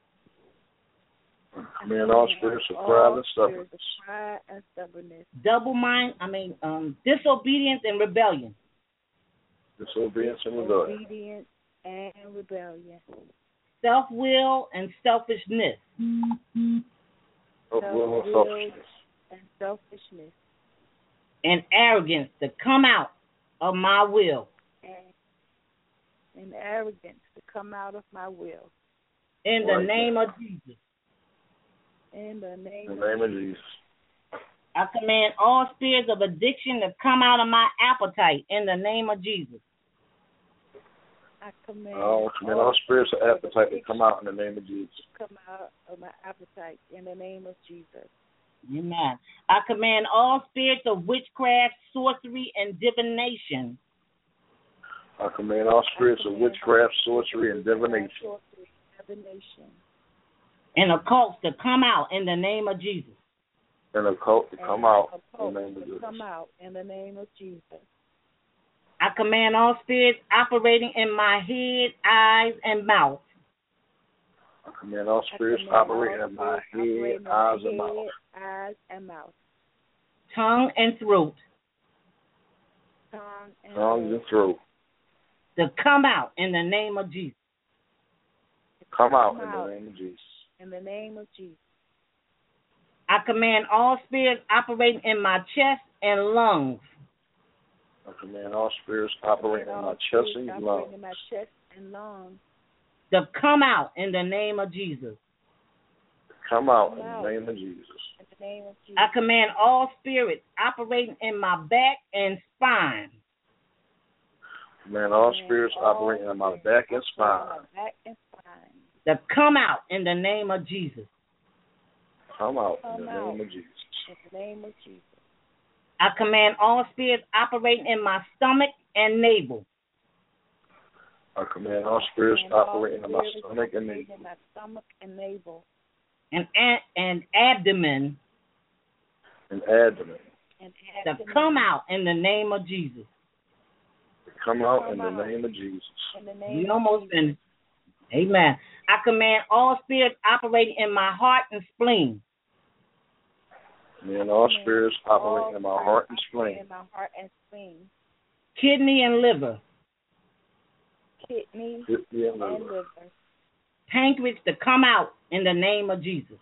I command all spirits of pride and stubbornness, Spirits of pride and stubbornness. double mind, I mean, um, disobedience and rebellion, disobedience and rebellion, Obedience and rebellion. self-will and selfishness, of will and Self-will selfishness, and selfishness. and arrogance to come out of my will And, and arrogance to come out of my will. in the Right. name of Jesus. In the name, in the name of Jesus. I command all spirits of addiction to come out of my appetite in the name of Jesus. I command I command all spirits of appetite to come out in the name of Jesus. come out of my appetite in the name of Jesus. Amen. I command all spirits of witchcraft, sorcery, and divination I command all spirits of witchcraft, sorcery, and divination, Sorcery, divination. and occults to come out in the name of Jesus. and occult to come and out in occult the name of to Jesus. Come out in the name of Jesus. I command all spirits operating in my head, eyes, and mouth I command all spirits I command operating all in my spirits operating head, in eyes, my and mouth. head, eyes, and mouth. tongue, and throat Tongue and Tongues and throat. throat. to come out in the name of Jesus. Come out Come in the out. name of Jesus. In the name of Jesus. I command all spirits operating in my chest and lungs I command all spirits operating in All my chest spirits and operating lungs. in my chest and lungs. to come out in the name of Jesus. Come out in Come out. the name of Jesus. In the name of Jesus. I command all spirits operating in my back and spine Command all Command spirits all operating in my spirits back and operating spine. in my back and spine. to come out in the name of Jesus. Come out Come in the out. name of Jesus. In the name of Jesus. I command all spirits operating in my stomach and navel I command all spirits And all operating in my spirits stomach and operating navel. in my stomach and navel. and a- and abdomen And abdomen. And to abdomen. come out in the name of Jesus. Come out Come in the out. name of Jesus. In the name We of almost Jesus. finished. Amen. I command all spirits operating in my heart and spleen Command all Command spirits all operating in my spirits heart and operating spleen. In my heart and spleen. kidney and liver, Kidney Kidney and and liver. liver. pancreas to come out in the name of Jesus.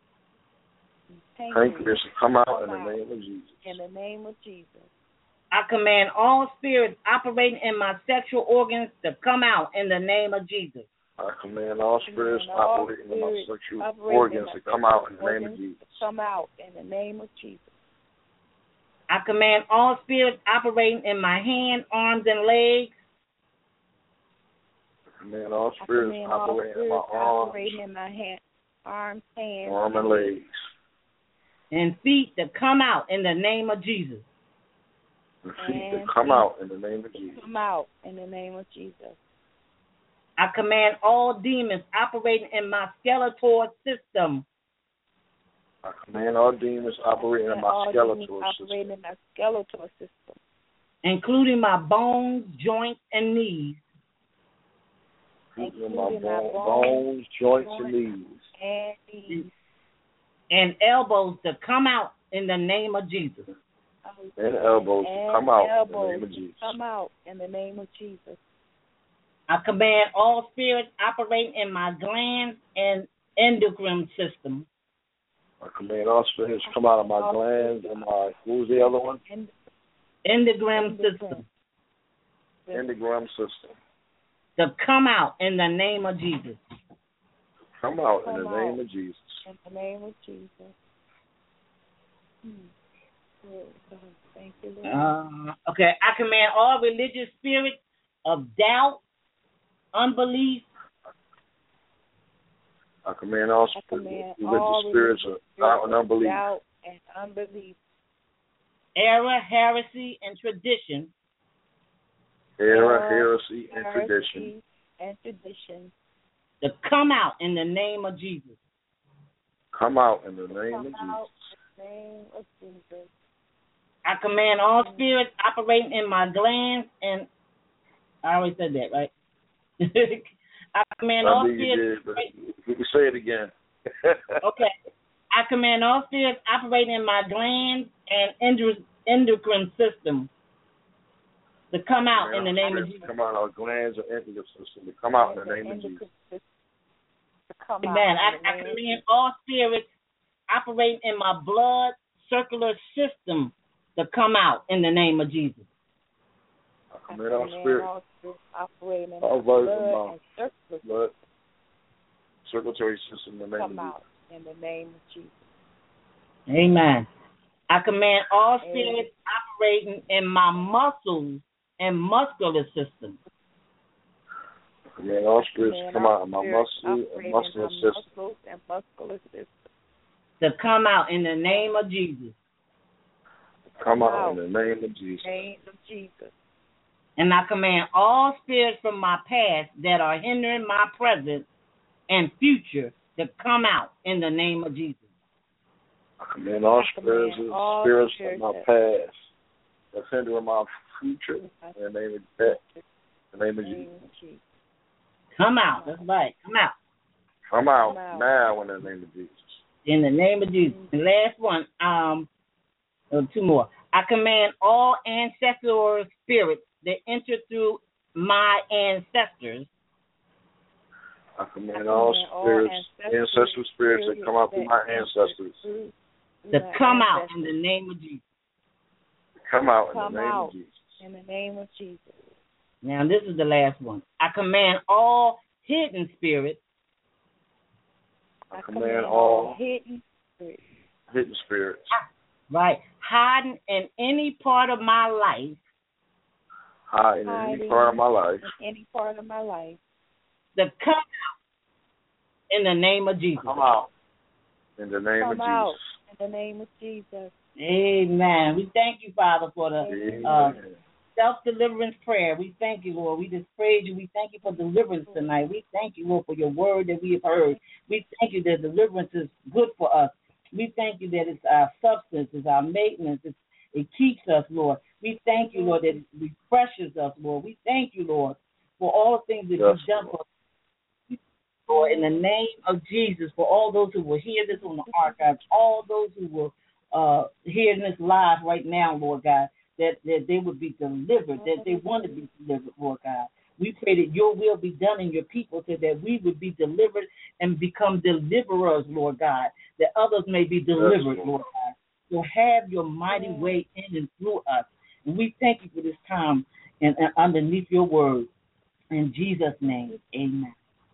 Pancreas to come out in Come the out. name of Jesus. In the name of Jesus. I command all spirits operating in my sexual organs to come out in the name of Jesus. I command all spirits Command all operating in my spirits sexual operating in organs my to come out in the sexual name of organs Jesus. to Come out in the name of Jesus. I command all spirits operating in my hand, arms, and legs I command all I spirits command all operating in my spirits arms, operating in my hand, arms, hands, arm, and legs. and feet to come out in the name of Jesus. And feet to And come feet. out in the name of Jesus. Come out in the name of Jesus. I command all demons operating in my skeletal system I command all demons operating in And my all demons skeletal operating system, in my skeletal system, including my bones, joints, and knees, including my including my bone, bones, bones, joints, and joints. knees. and knees. and elbows to come out in the name of Jesus. And elbows to And come out in the elbows name of to Jesus. Come out in the name of Jesus. I command all spirits operating in my glands and endocrine system, I command all spirits to come out of my glands and my, what was the other one? And endocrine system, Endogram system. to come out in the name of Jesus. Come out in Come the out. name of Jesus. in the name of Jesus. Hmm. Good God. Thank you, Lord. Uh, okay, I command all religious spirits of doubt, unbelief. I command all I spirits, command religious all spirits religious of doubt and unbelief. doubt and unbelief. Error, heresy, and tradition. Error, Error, heresy, and tradition. heresy, and tradition. To come out in the name of Jesus. Come out in the name Come of out Jesus. in the name of Jesus. I command all spirits operating in my glands and I already said that, right? I command I all knew you spirits. did, but we can say it again. Okay. I command all spirits operating in my glands and endo- endocrine system to come out in the name of Jesus. Come out our glands and endocrine system to come out in the name of Jesus. Amen. I, I command all spirits operating in my blood circular system to come out in the name of Jesus. I command all spirits operating in all my blood blood and circular blood circulatory system in the name come of out Jesus. in the name of Jesus. Amen. I command all spirits operating in my muscles and muscular system. I command all spirits to come out of my muscle and muscular system. Muscles and muscular system. To come out in the name of Jesus. Come out in the name of Jesus. Name of Jesus. And I command all spirits from my past that are hindering my present and future to come out in the name of Jesus. I command all spirits, all spirits spirits from my past that's hindering my future in the name of that. In the name of Jesus. Come out. That's right. Come out. Come out, Come out now in the name of Jesus. In the name of Jesus. The last one, um, oh, two more. I command all ancestral spirits that enter through my ancestors. I command all spirits, ancestral spirits that come out through my ancestors. To come out in the name of Jesus. Come out in Come the name out of Jesus. in the name of Jesus. Now, this is the last one. I command all hidden spirits. I command all hidden spirits. hidden spirits. Right. Hiding in any part of my life. Hiding in any part of my life. In any part of my life. To come out in the name of Jesus. Come out in the name come of out Jesus. In the name of Jesus. Amen. We thank you, Father, for the uh, Amen. self-deliverance prayer. We thank you, Lord. We just praise you. We thank you for deliverance tonight. We thank you, Lord, for your word that we have heard. We thank you that deliverance is good for us. We thank you that it's our substance, it's our maintenance, it's, it keeps us, Lord. We thank you, Lord, that it refreshes us, Lord. We thank you, Lord, for all the things that Yes, you've done for us. Lord, in the name of Jesus, for all those who will hear this on the archives, all those who will uh, hear this live right now, Lord God, that, that they would be delivered, that they want to be delivered, Lord God. We pray that your will be done in your people so that we would be delivered and become deliverers, Lord God, that others may be delivered, Lord God. So have your mighty way in and through us. And we thank you for this time and, and underneath your word. In Jesus' name, amen.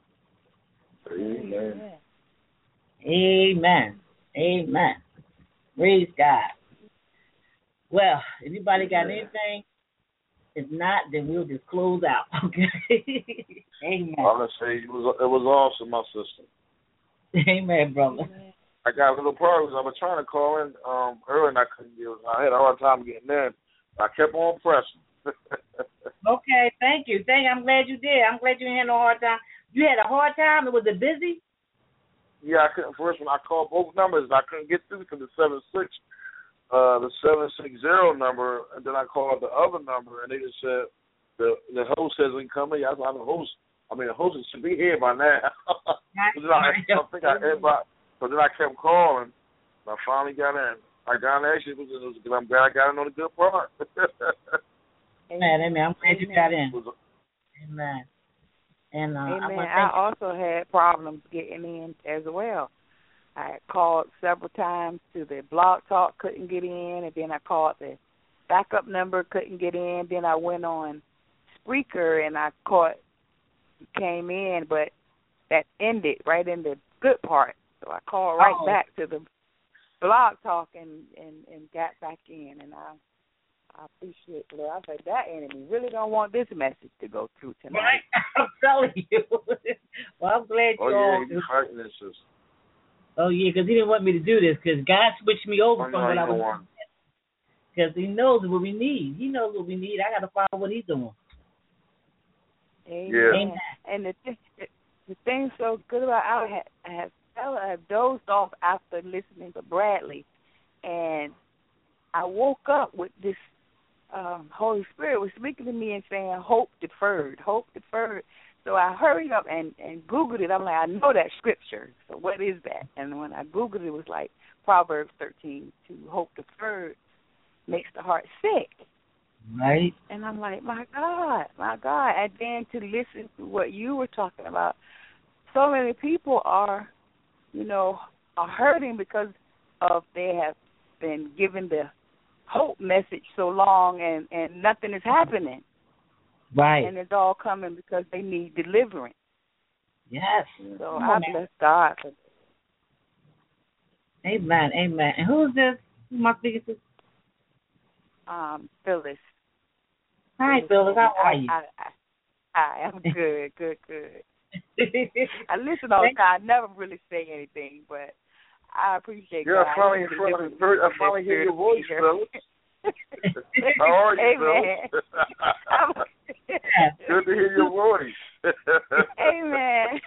Amen. Amen. Amen. Praise God. Well, anybody got anything? If not, then we'll just close out. Okay. Amen. I'm gonna say it was it was awesome, my sister. Amen, brother. I got a little problems. I was trying to call in um, earlier and I couldn't get. I had a hard time getting in. I kept on pressing. Okay, thank you. Thank you. I'm glad you did. I'm glad you didn't have no hard time. You had a hard time? Was it busy? Yeah, I couldn't. First, when I called both numbers, I couldn't get through to the seven six, uh, the seven six zero number, and then I called the other number, and they just said the the host hasn't come in. I thought the host. I mean, the host should be here by now. then I, I think I everybody. So then I kept calling. And I finally got in. I got in. Actually, it was, it was, I'm glad I got in on the good part. Amen. Amen. I'm glad you got in. Was, Amen. And uh, Amen. I, I also had problems getting in as well. I called several times to the Blog Talk, couldn't get in, and then I called the backup number, couldn't get in. Then I went on Spreaker and I caught, came in, but that ended right in the good part. So I called right oh. back to the Blog Talk and, and, and got back in, and I I appreciate it. I was like, that enemy really don't want this message to go through tonight. Right? I'm telling you. Well, I'm glad you oh, all. Yeah, he's fighting this. Sister. Oh, yeah, because he didn't want me to do this, because God switched me over oh, from no, what I was doing. Because he knows what we need. He knows what we need. I got to follow what he's doing. Amen. Yeah. And the, th- the thing so good about I have, I have, I have dozed off after listening to Bradley, and I woke up with this um, Holy Spirit was speaking to me and saying, hope deferred, hope deferred. So I hurried up and, and Googled it. I'm like, I know that scripture. So what is that? And when I Googled it, it was like Proverbs thirteen, to hope deferred makes the heart sick. Right. And I'm like, my God, my God. And then to listen to what you were talking about, so many people are, you know, are hurting because of they have been given the hope message so long and, and nothing is happening. Right. And it's all coming because they need deliverance. Yes. So Come I on, bless God for this. Amen, amen. And who is this? Who am I speaking to? Um, Phyllis. Hi, Phyllis. How are I, you? I, I, hi, I'm good, good, good. I listen all the time. I never really say anything, but I appreciate Yeah, God. I finally, finally, heard, I finally hear your voice, Phyllis. How are you, Amen. Phyllis? Good to hear your voice. Amen.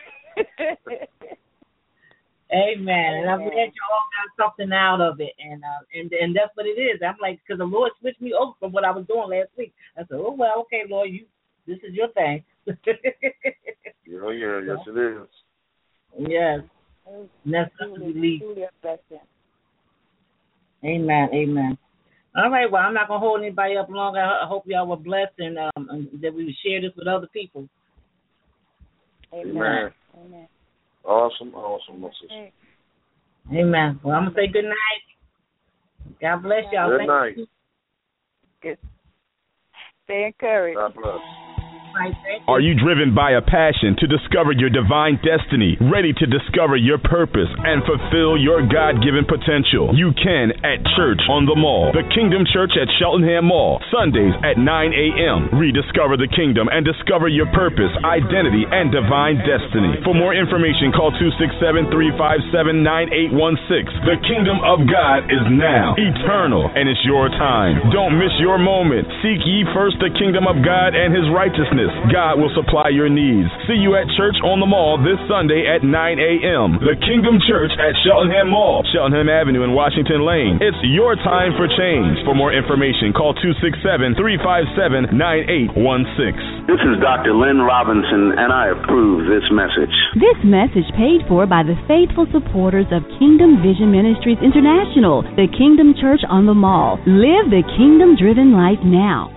Amen. And I'm glad you all got something out of it, and uh, and and that's what it is. I'm like, because the Lord switched me over from what I was doing last week. I said, oh well, okay, Lord, you, this is your thing. Oh yeah, yes it is. Yes. And that's what we leave. Amen. Amen. All right. Well, I'm not gonna hold anybody up long. I hope y'all were blessed, and um, and that we would share this with other people. Amen. Amen. Amen. Awesome, awesome, my sister. Amen. Well, I'm gonna say good night. God bless y'all. Good Thank night. you. Good. Stay encouraged. God bless. Are you driven by a passion to discover your divine destiny, ready to discover your purpose and fulfill your God-given potential? You can at Church on the Mall, the Kingdom Church at Cheltenham Mall, Sundays at nine a.m. Rediscover the kingdom and discover your purpose, identity, and divine destiny. For more information, call two six seven, three five seven, nine eight one six. The kingdom of God is now, eternal, and it's your time. Don't miss your moment. Seek ye first the kingdom of God and his righteousness. God will supply your needs. See you at Church on the Mall this Sunday at nine a.m. The Kingdom Church at Cheltenham Mall, Cheltenham Avenue and Washington Lane. It's your time for change. For more information, call two six seven, three five seven, nine eight one six. This is Doctor Lynn Robinson, and I approve this message. This message paid for by the faithful supporters of Kingdom Vision Ministries International, the Kingdom Church on the Mall. Live the kingdom-driven life now.